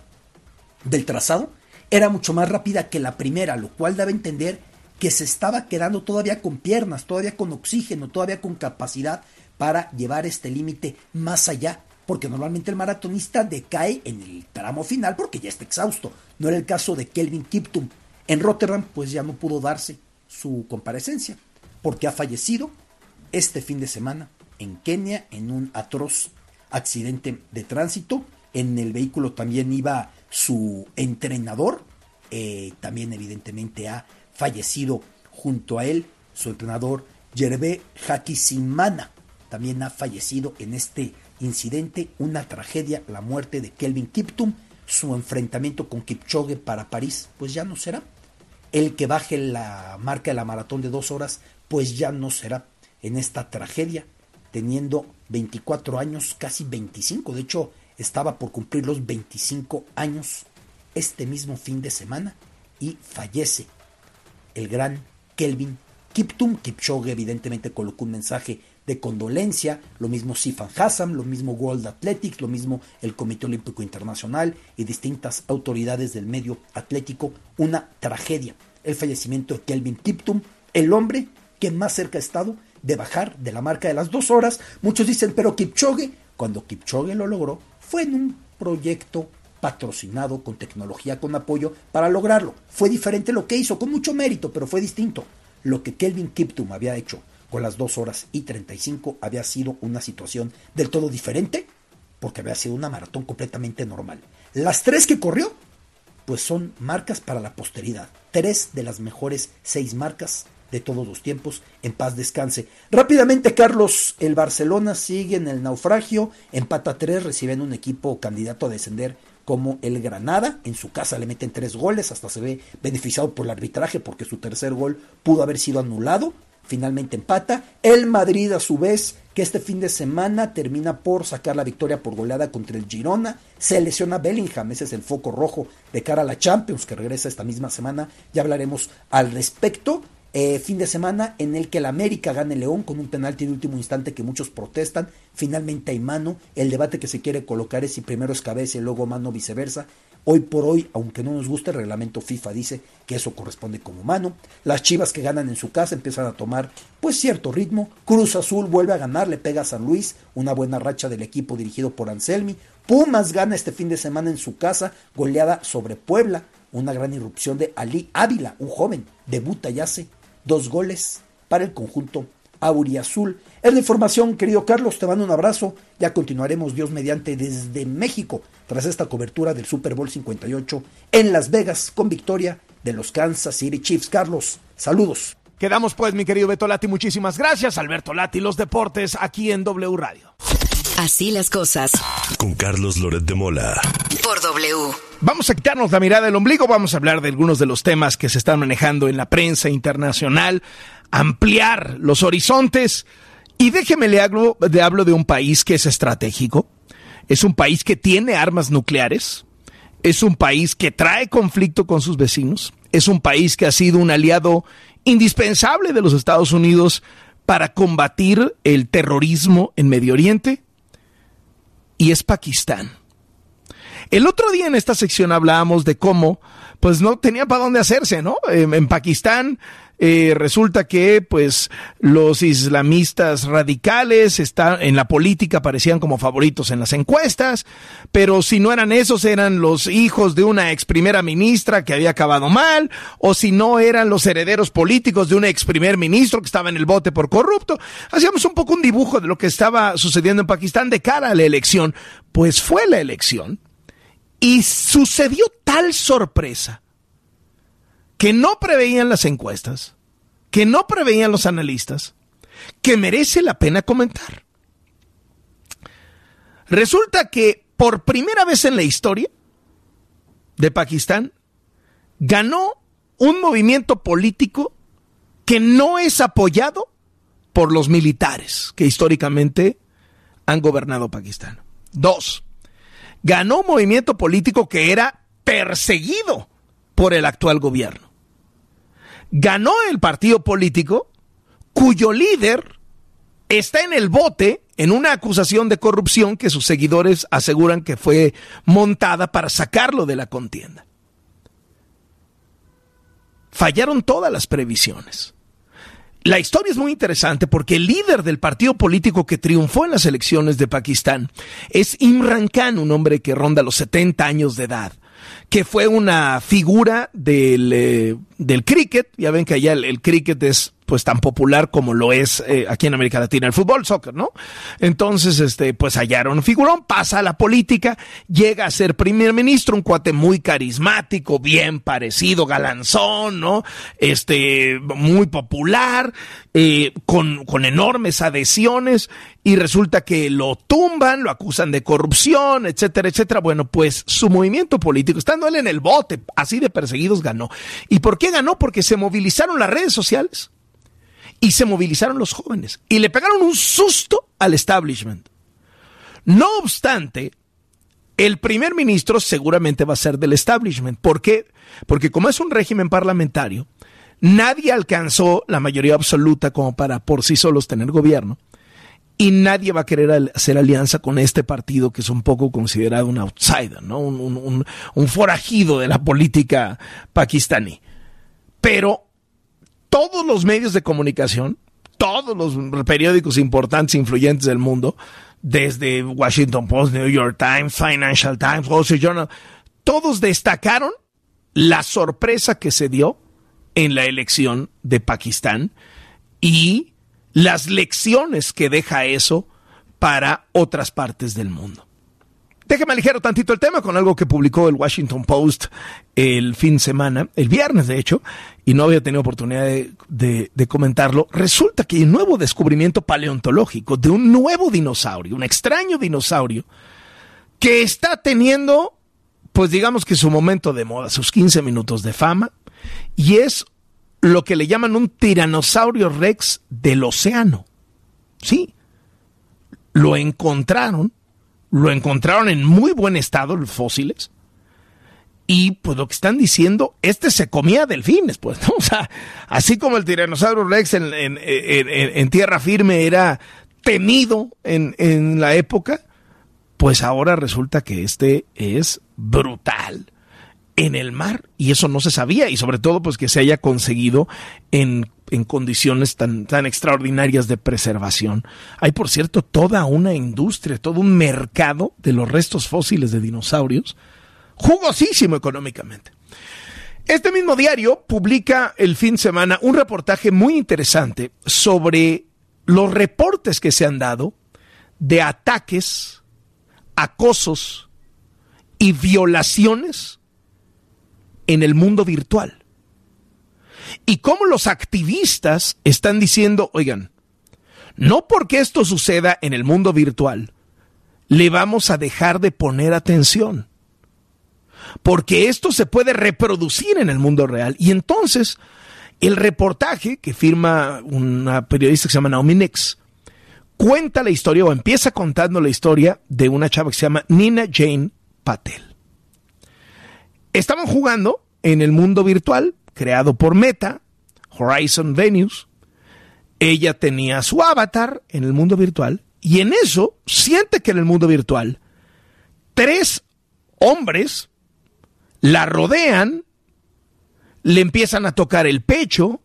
del trazado era mucho más rápida que la primera, lo cual daba a entender que se estaba quedando todavía con piernas, todavía con oxígeno, todavía con capacidad para llevar este límite más allá, porque normalmente el maratonista decae en el tramo final porque ya está exhausto. No era el caso de Kelvin Kiptum. En Rotterdam pues ya no pudo darse su comparecencia porque ha fallecido este fin de semana en Kenia en un atroz accidente de tránsito. En el vehículo también iba su entrenador, también evidentemente ha fallecido junto a él. Su entrenador Gervais Hakizimana también ha fallecido en este incidente, una tragedia, la muerte de Kelvin Kiptum. Su enfrentamiento con Kipchoge para París pues ya no será. El que baje la marca de la maratón de 2 horas pues ya no será en esta tragedia, teniendo 24 años, casi 25, de hecho estaba por cumplir los 25 años este mismo fin de semana y fallece el gran Kelvin Kiptum. Kipchoge evidentemente colocó un mensaje de condolencia, lo mismo Sifan Hassan, lo mismo World Athletics, lo mismo el Comité Olímpico Internacional y distintas autoridades del medio atlético. Una tragedia, el fallecimiento de Kelvin Kiptum, el hombre que más cerca ha estado de bajar de la marca de las 2 horas. Muchos dicen, pero Kipchoge, cuando Kipchoge lo logró, fue en un proyecto patrocinado con tecnología, con apoyo para lograrlo. Fue diferente lo que hizo, con mucho mérito, pero fue distinto. Lo que Kelvin Kiptum había hecho con las 2 horas y 35 había sido una situación del todo diferente, porque había sido una maratón completamente normal. Las 3 que corrió, pues son marcas para la posteridad. 3 de las mejores 6 marcas de todos los tiempos. En paz descanse. Rápidamente, Carlos, el Barcelona sigue en el naufragio, empata 3, reciben un equipo candidato a descender como el Granada. En su casa le meten 3 goles, hasta se ve beneficiado por el arbitraje porque su tercer gol pudo haber sido anulado. finalmente empata. El Madrid, a su vez, que este fin de semana termina por sacar la victoria por goleada contra el Girona. Se lesiona Bellingham, ese es el foco rojo de cara a la Champions, que regresa esta misma semana. Ya hablaremos al respecto. Fin de semana en el que el América gana el León con un penalti de último instante que muchos protestan. Finalmente hay mano. El debate que se quiere colocar es si primero es cabeza y luego mano, viceversa. Hoy por hoy, aunque no nos guste, el reglamento FIFA dice que eso corresponde como mano. Las Chivas, que ganan en su casa, empiezan a tomar pues cierto ritmo. Cruz Azul vuelve a ganar, le pega a San Luis, una buena racha del equipo dirigido por Anselmi. Pumas gana este fin de semana en su casa, goleada sobre Puebla. Una gran irrupción de Ali Ávila, un joven, debuta y hace 2 goles para el conjunto auriazul. Es la información, querido Carlos, te mando un abrazo. Ya continuaremos, Dios mediante, desde México, tras esta cobertura del Super Bowl 58 en Las Vegas, con victoria de los Kansas City Chiefs. Carlos, saludos. Quedamos pues, mi querido Beto Lati, muchísimas gracias. Alberto Lati, los deportes aquí en W Radio. Así las cosas. Con Carlos Loret de Mola. Por W. Vamos a quitarnos la mirada del ombligo, vamos a hablar de algunos de los temas que se están manejando en la prensa internacional, ampliar los horizontes, y déjeme le hablo de un país que es estratégico, es un país que tiene armas nucleares, es un país que trae conflicto con sus vecinos, es un país que ha sido un aliado indispensable de los Estados Unidos para combatir el terrorismo en Medio Oriente, y es Pakistán. El otro día en esta sección hablábamos de cómo, pues no tenía para dónde hacerse, ¿no? En Pakistán resulta que, pues, los islamistas radicales están en la política, parecían como favoritos en las encuestas, pero si no eran esos, eran los hijos de una ex primera ministra que había acabado mal, o si no, eran los herederos políticos de un ex primer ministro que estaba en el bote por corrupto. Hacíamos un poco un dibujo de lo que estaba sucediendo en Pakistán de cara a la elección. Pues fue la elección. Y sucedió tal sorpresa que no preveían las encuestas, que no preveían los analistas, que merece la pena comentar. Resulta que por primera vez en la historia de Pakistán ganó un movimiento político que no es apoyado por los militares que históricamente han gobernado Pakistán. 2. Ganó un movimiento político que era perseguido por el actual gobierno. Ganó el partido político cuyo líder está en el bote en una acusación de corrupción que sus seguidores aseguran que fue montada para sacarlo de la contienda. Fallaron todas las previsiones. La historia es muy interesante porque el líder del partido político que triunfó en las elecciones de Pakistán es Imran Khan, un hombre que ronda los 70 años de edad, que fue una figura del cricket. Ya ven que allá el cricket es pues tan popular como lo es aquí en América Latina el fútbol, soccer, ¿no? Entonces, pues allá era un figurón, pasa a la política, llega a ser primer ministro, un cuate muy carismático, bien parecido, galanzón, ¿no? Muy popular, con enormes adhesiones, y resulta que lo tumban, lo acusan de corrupción, etcétera, etcétera. Bueno, pues su movimiento político, estando él en el bote, así de perseguidos, ganó. ¿Y por qué ganó? Porque se movilizaron las redes sociales y se movilizaron los jóvenes y le pegaron un susto al establishment. No obstante, el primer ministro seguramente va a ser del establishment. ¿Por qué? Porque como es un régimen parlamentario, nadie alcanzó la mayoría absoluta como para por sí solos tener gobierno. Y nadie va a querer hacer alianza con este partido que es un poco considerado un outsider, ¿no? Un forajido de la política pakistaní. Pero todos los medios de comunicación, todos los periódicos importantes e influyentes del mundo, desde Washington Post, New York Times, Financial Times, Wall Street Journal, todos destacaron la sorpresa que se dio en la elección de Pakistán y las lecciones que deja eso para otras partes del mundo. Déjeme aligero tantito el tema con algo que publicó el Washington Post el fin de semana, el viernes de hecho, y no había tenido oportunidad de comentarlo. Resulta que hay un nuevo descubrimiento paleontológico de un nuevo dinosaurio, un extraño dinosaurio, que está teniendo, pues digamos que su momento de moda, sus 15 minutos de fama, y es lo que le llaman un tiranosaurio rex del océano. Sí, lo encontraron en muy buen estado, los fósiles, y pues lo que están diciendo, se comía delfines, pues, ¿no? O sea, así como el tiranosaurio rex en tierra firme era temido en la época, pues ahora resulta que es brutal en el mar, y eso no se sabía, y sobre todo pues que se haya conseguido en condiciones tan extraordinarias de preservación. Hay, por cierto, toda una industria, todo un mercado de los restos fósiles de dinosaurios, jugosísimo económicamente. Este mismo diario publica el fin de semana un reportaje muy interesante sobre los reportes que se han dado de ataques, acosos y violaciones en el mundo virtual. Y cómo los activistas están diciendo, oigan, no porque esto suceda en el mundo virtual, le vamos a dejar de poner atención. Porque esto se puede reproducir en el mundo real. Y entonces, el reportaje que firma una periodista que se llama Naomi Nix, cuenta la historia, o empieza contando la historia de una chava que se llama Nina Jane Patel. Estaban jugando en el mundo virtual, creado por Meta, Horizon Venues. Ella tenía su avatar en el mundo virtual, y en eso siente que en el mundo virtual 3 hombres la rodean, le empiezan a tocar el pecho,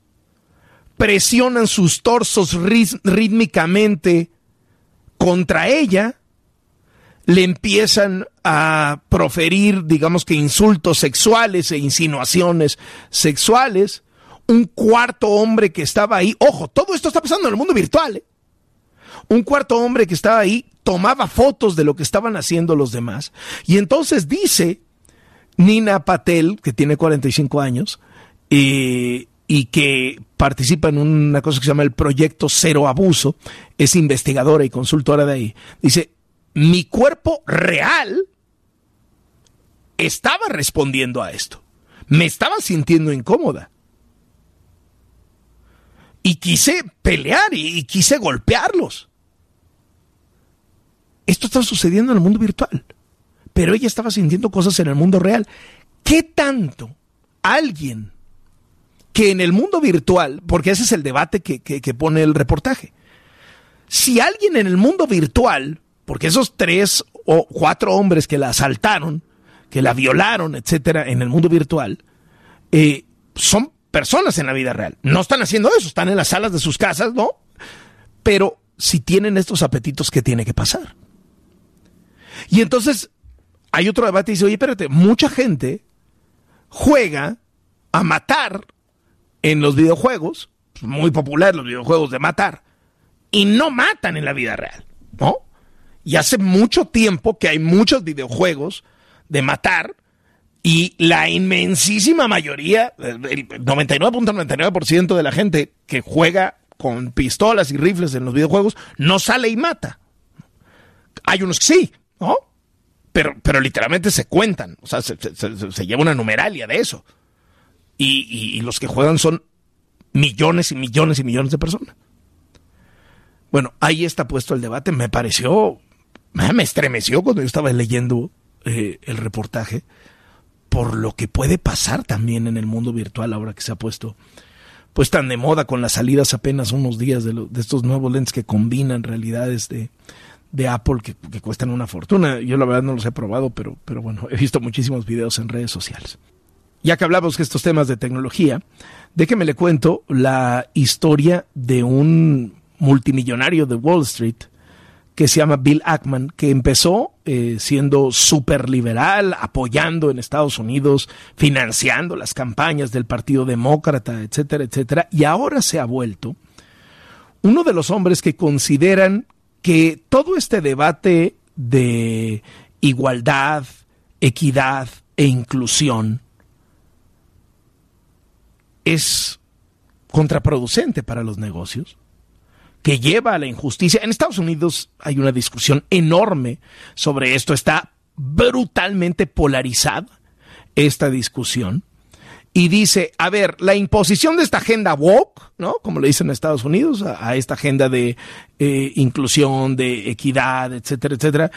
presionan sus torsos rítmicamente contra ella, le empiezan a proferir, digamos que insultos sexuales e insinuaciones sexuales. Un cuarto hombre que estaba ahí, ojo, todo esto está pasando en el mundo virtual, ¿eh? Un cuarto hombre que estaba ahí tomaba fotos de lo que estaban haciendo los demás. Y entonces dice Nina Patel, que tiene 45 años, y que participa en una cosa que se llama el Proyecto Cero Abuso, es investigadora y consultora de ahí, dice, mi cuerpo real estaba respondiendo a esto. Me estaba sintiendo incómoda. Y quise pelear y quise golpearlos. Esto estaba sucediendo en el mundo virtual, pero ella estaba sintiendo cosas en el mundo real. ¿Qué tanto alguien que en el mundo virtual, porque ese es el debate que pone el reportaje, si alguien en el mundo virtual, porque esos 3 o 4 hombres que la asaltaron, que la violaron, etcétera, en el mundo virtual, son personas en la vida real. No están haciendo eso, están en las salas de sus casas, ¿no? Pero si tienen estos apetitos, ¿qué tiene que pasar? Y entonces hay otro debate y dice, oye, espérate, mucha gente juega a matar en los videojuegos, muy popular los videojuegos de matar, y no matan en la vida real, ¿no? Y hace mucho tiempo que hay muchos videojuegos de matar, y la inmensísima mayoría, el 99.99% de la gente que juega con pistolas y rifles en los videojuegos, no sale y mata. Hay unos que sí, ¿no? Pero literalmente se cuentan, o sea, se lleva una numeralia de eso. Y los que juegan son millones y millones y millones de personas. Bueno, ahí está puesto el debate. Me estremeció cuando yo estaba leyendo el reportaje, por lo que puede pasar también en el mundo virtual ahora que se ha puesto pues tan de moda con las salidas apenas unos días de estos nuevos lentes que combinan realidades de Apple que cuestan una fortuna. Yo la verdad no los he probado, pero bueno, he visto muchísimos videos en redes sociales. Ya que hablamos de estos temas de tecnología, déjeme le cuento la historia de un multimillonario de Wall Street que se llama Bill Ackman, que empezó siendo súper liberal, apoyando en Estados Unidos, financiando las campañas del Partido Demócrata, etcétera, etcétera, y ahora se ha vuelto uno de los hombres que consideran que todo este debate de igualdad, equidad e inclusión es contraproducente para los negocios, que lleva a la injusticia. En Estados Unidos hay una discusión enorme sobre esto, está brutalmente polarizada esta discusión, y dice, a ver, la imposición de esta agenda woke, ¿no? Como le dicen en Estados Unidos, a esta agenda de inclusión, de equidad, etcétera, etcétera,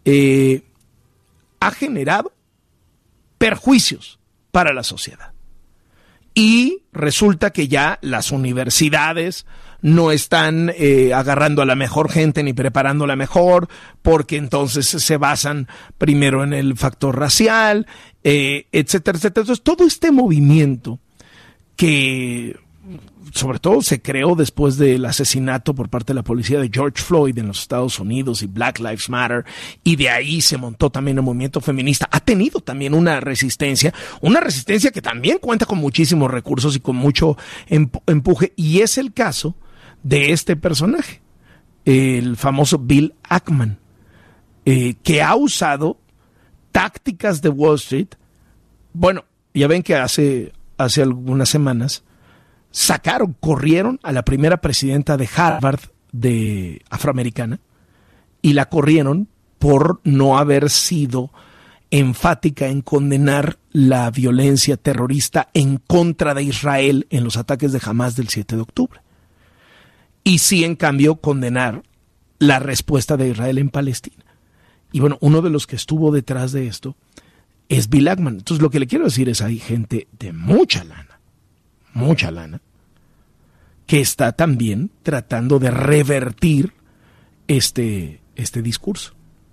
ha generado perjuicios para la sociedad. Y resulta que ya las universidades no están agarrando a la mejor gente ni preparándola mejor, porque entonces se basan primero en el factor racial, etcétera, etcétera. Entonces, todo este movimiento que sobre todo se creó después del asesinato por parte de la policía de George Floyd en los Estados Unidos y Black Lives Matter, y de ahí se montó también el movimiento feminista, ha tenido también una resistencia que también cuenta con muchísimos recursos y con mucho empuje, y es el caso de este personaje, el famoso Bill Ackman, que ha usado tácticas de Wall Street. Bueno, ya ven que hace algunas semanas corrieron a la primera presidenta de Harvard afroamericana, y la corrieron por no haber sido enfática en condenar la violencia terrorista en contra de Israel en los ataques de Hamás del 7 de octubre. Y sí, en cambio, condenar la respuesta de Israel en Palestina. Y bueno, uno de los que estuvo detrás de esto es Bill Ackman. Entonces, lo que le quiero decir es, hay gente de mucha lana, que está también tratando de revertir este discurso.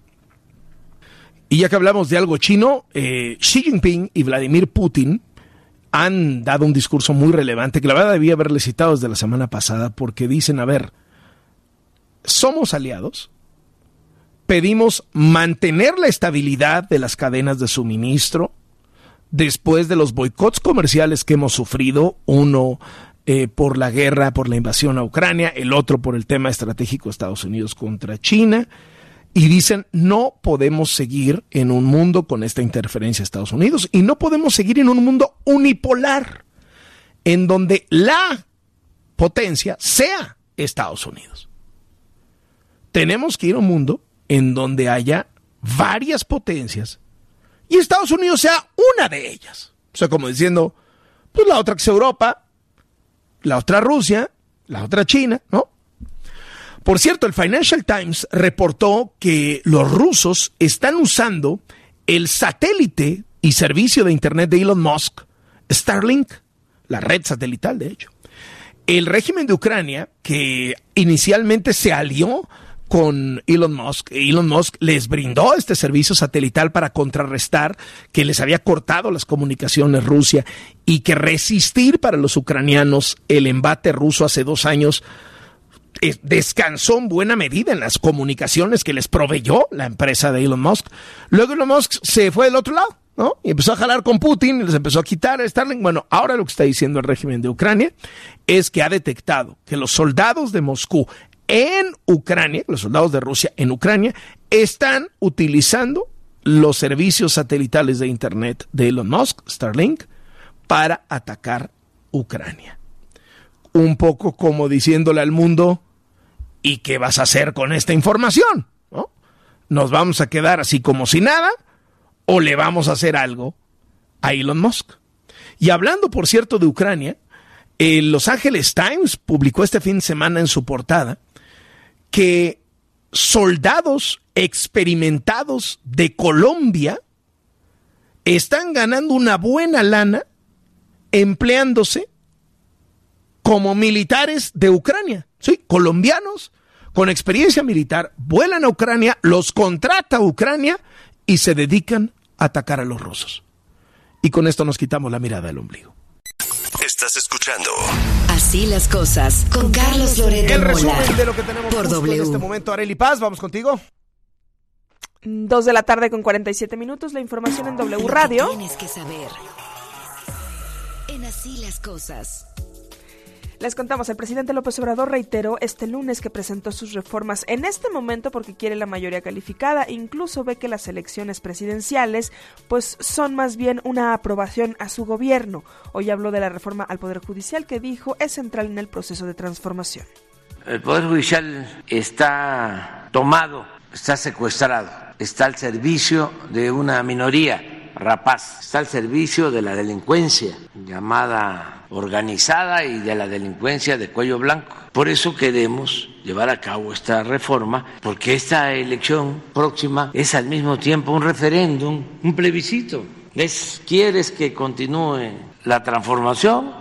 Y ya que hablamos de algo chino, Xi Jinping y Vladimir Putin han dado un discurso muy relevante, que la verdad debía haberle citado desde la semana pasada, porque dicen, a ver, somos aliados, pedimos mantener la estabilidad de las cadenas de suministro después de los boicots comerciales que hemos sufrido, uno por la guerra, por la invasión a Ucrania, el otro por el tema estratégico de Estados Unidos contra China, y dicen, no podemos seguir en un mundo con esta interferencia de Estados Unidos, y no podemos seguir en un mundo unipolar, en donde la potencia sea Estados Unidos. Tenemos que ir a un mundo en donde haya varias potencias, y Estados Unidos sea una de ellas. O sea, como diciendo, pues la otra que es Europa, la otra Rusia, la otra China, ¿no? Por cierto, el Financial Times reportó que los rusos están usando el satélite y servicio de Internet de Elon Musk, Starlink, la red satelital, de hecho. El régimen de Ucrania, que inicialmente se alió con Elon Musk les brindó este servicio satelital para contrarrestar que les había cortado las comunicaciones Rusia, y que resistir para los ucranianos el embate ruso hace 2 años descansó en buena medida en las comunicaciones que les proveyó la empresa de Elon Musk. Luego Elon Musk se fue del otro lado, ¿no? Y empezó a jalar con Putin y les empezó a quitar el Starlink. Bueno, ahora lo que está diciendo el régimen de Ucrania es que ha detectado que los soldados de Moscú en Ucrania, los soldados de Rusia en Ucrania, están utilizando los servicios satelitales de Internet de Elon Musk, Starlink, para atacar Ucrania. Un poco como diciéndole al mundo, ¿y qué vas a hacer con esta información? ¿No? ¿Nos vamos a quedar así como si nada o le vamos a hacer algo a Elon Musk? Y hablando, por cierto, de Ucrania, el Los Angeles Times publicó este fin de semana en su portada que soldados experimentados de Colombia están ganando una buena lana empleándose como militares de Ucrania. Sí, colombianos con experiencia militar vuelan a Ucrania, los contrata Ucrania y se dedican a atacar a los rusos. Y con esto nos quitamos la mirada del ombligo. Estás escuchando Así las cosas con Carlos Loret de El Mola. resumen de lo que tenemos por justo W. en este momento. Arely Paz, vamos contigo. 2 de la tarde con 47 minutos, la información en W Radio. Tienes que saber. En Así las cosas. Les contamos, el presidente López Obrador reiteró este lunes que presentó sus reformas en este momento porque quiere la mayoría calificada, incluso ve que las elecciones presidenciales pues son más bien una aprobación a su gobierno. Hoy habló de la reforma al Poder Judicial, que dijo es central en el proceso de transformación. El Poder Judicial está tomado, está secuestrado, está al servicio de una minoría rapaz, está al servicio de la delincuencia llamada organizada y de la delincuencia de cuello blanco. Por eso queremos llevar a cabo esta reforma, porque esta elección próxima es al mismo tiempo un referéndum, un plebiscito. ¿Quieres que continúe la transformación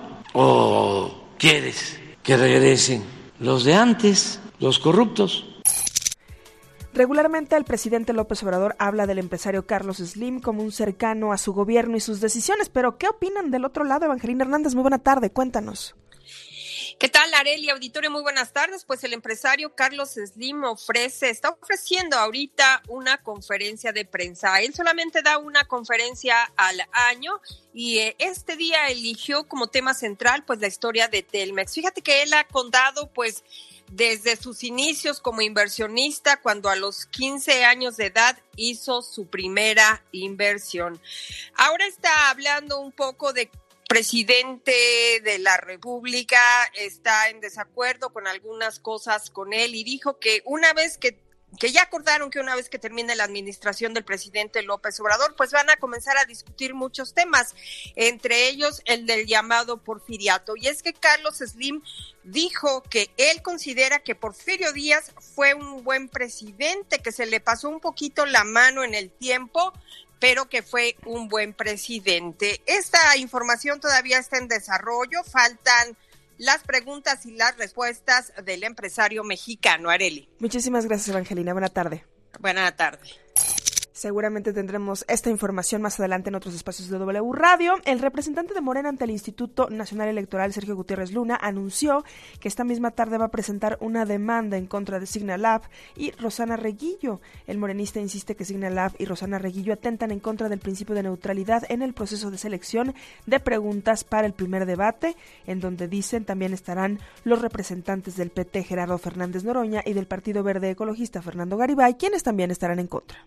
o quieres que regresen los de antes, los corruptos? Regularmente el presidente López Obrador habla del empresario Carlos Slim como un cercano a su gobierno y sus decisiones, pero ¿qué opinan del otro lado? Evangelina Hernández, muy buena tarde, cuéntanos. ¿Qué tal, Arely, auditorio? Muy buenas tardes. Pues el empresario Carlos Slim está ofreciendo ahorita una conferencia de prensa. Él solamente da una conferencia al año y este día eligió como tema central pues la historia de Telmex. Fíjate que él ha contado pues desde sus inicios como inversionista, cuando a los 15 años de edad hizo su primera inversión. Ahora está hablando un poco de presidente de la República, está en desacuerdo con algunas cosas con él y dijo que una vez que ya acordaron que una vez que termine la administración del presidente López Obrador, pues van a comenzar a discutir muchos temas, entre ellos el del llamado porfiriato. Y es que Carlos Slim dijo que él considera que Porfirio Díaz fue un buen presidente, que se le pasó un poquito la mano en el tiempo, pero que fue un buen presidente. Esta información todavía está en desarrollo, faltan las preguntas y las respuestas del empresario mexicano. Arely. Muchísimas gracias, Evangelina. Buena tarde. Buena tarde. Seguramente tendremos esta información más adelante en otros espacios de W Radio. El representante de Morena ante el Instituto Nacional Electoral, Sergio Gutiérrez Luna, anunció que esta misma tarde va a presentar una demanda en contra de Signalab y Rosana Reguillo. El morenista insiste que Signalab y Rosana Reguillo atentan en contra del principio de neutralidad en el proceso de selección de preguntas para el primer debate, en donde dicen también estarán los representantes del PT, Gerardo Fernández Noroña, y del Partido Verde Ecologista, Fernando Garibay, quienes también estarán en contra.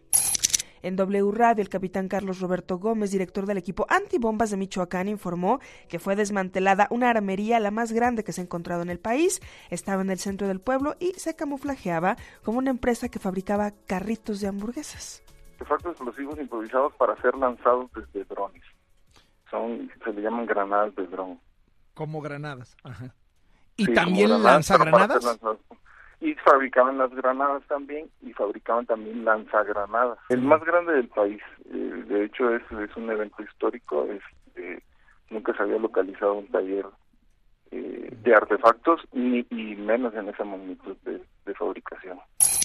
En W Radio, el capitán Carlos Roberto Gómez, director del equipo antibombas de Michoacán, informó que fue desmantelada una armería, la más grande que se ha encontrado en el país. Estaba en el centro del pueblo y se camuflajeaba como una empresa que fabricaba carritos de hamburguesas. Artefactos explosivos improvisados para ser lanzados desde drones. Se le llaman granadas de dron. Como granadas, ajá. ¿Y sí, también lanzagranadas? Y fabricaban las granadas también, y fabricaban también lanzagranadas. El más grande del país. De hecho, es un evento histórico. Nunca se había localizado un taller de artefactos, y menos en esa magnitud de fabricación.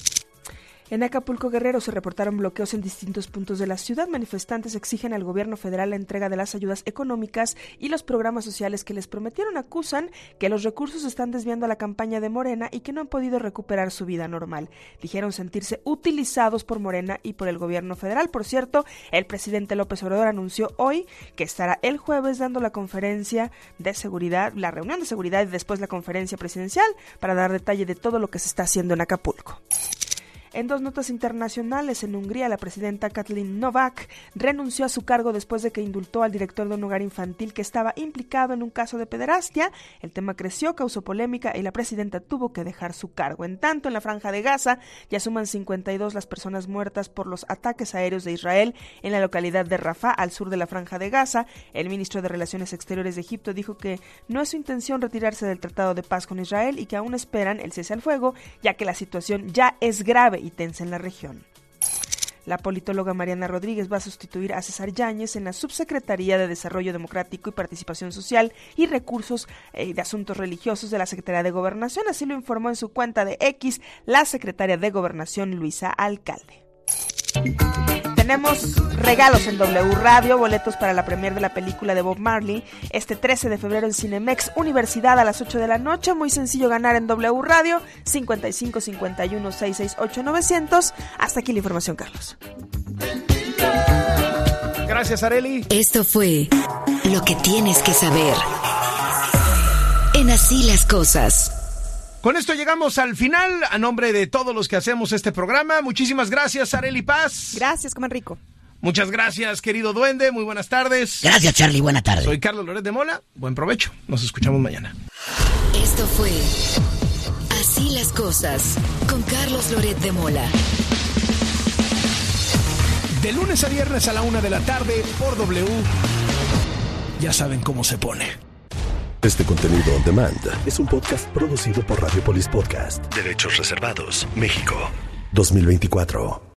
En Acapulco, Guerrero, se reportaron bloqueos en distintos puntos de la ciudad. Manifestantes exigen al gobierno federal la entrega de las ayudas económicas y los programas sociales que les prometieron. Acusan que los recursos se están desviando a la campaña de Morena y que no han podido recuperar su vida normal. Dijeron sentirse utilizados por Morena y por el gobierno federal. Por cierto, el presidente López Obrador anunció hoy que estará el jueves dando la conferencia de seguridad, la reunión de seguridad y después la conferencia presidencial para dar detalle de todo lo que se está haciendo en Acapulco. En dos notas internacionales, en Hungría, la presidenta Katalin Novák renunció a su cargo después de que indultó al director de un hogar infantil que estaba implicado en un caso de pederastia. El tema creció, causó polémica y la presidenta tuvo que dejar su cargo. En tanto, en la Franja de Gaza ya suman 52 las personas muertas por los ataques aéreos de Israel en la localidad de Rafah, al sur de la Franja de Gaza. El ministro de Relaciones Exteriores de Egipto dijo que no es su intención retirarse del Tratado de Paz con Israel y que aún esperan el cese al fuego, ya que la situación ya es grave y tensa en la región. La politóloga Mariana Rodríguez va a sustituir a César Yáñez en la Subsecretaría de Desarrollo Democrático y Participación Social y Recursos de Asuntos Religiosos de la Secretaría de Gobernación. Así lo informó en su cuenta de X la secretaria de Gobernación, Luisa Alcalde. Tenemos regalos en W Radio, boletos para la premier de la película de Bob Marley, este 13 de febrero en Cinemex Universidad a las 8 de la noche. Muy sencillo ganar en W Radio, 55 51 668 900. Hasta aquí la información, Carlos. Gracias, Arely. Esto fue Lo que tienes que saber en Así las Cosas. Con esto llegamos al final. A nombre de todos los que hacemos este programa, muchísimas gracias, Arely Paz. Gracias, coman rico. Muchas gracias, querido Duende. Muy buenas tardes. Gracias, Charlie. Buena tarde. Soy Carlos Loret de Mola. Buen provecho. Nos escuchamos mañana. Esto fue Así las Cosas con Carlos Loret de Mola. De lunes a viernes a la 1:00 por W. Ya saben cómo se pone. Este contenido on demand es un podcast producido por Radiopolis Podcast. Derechos reservados. México 2024.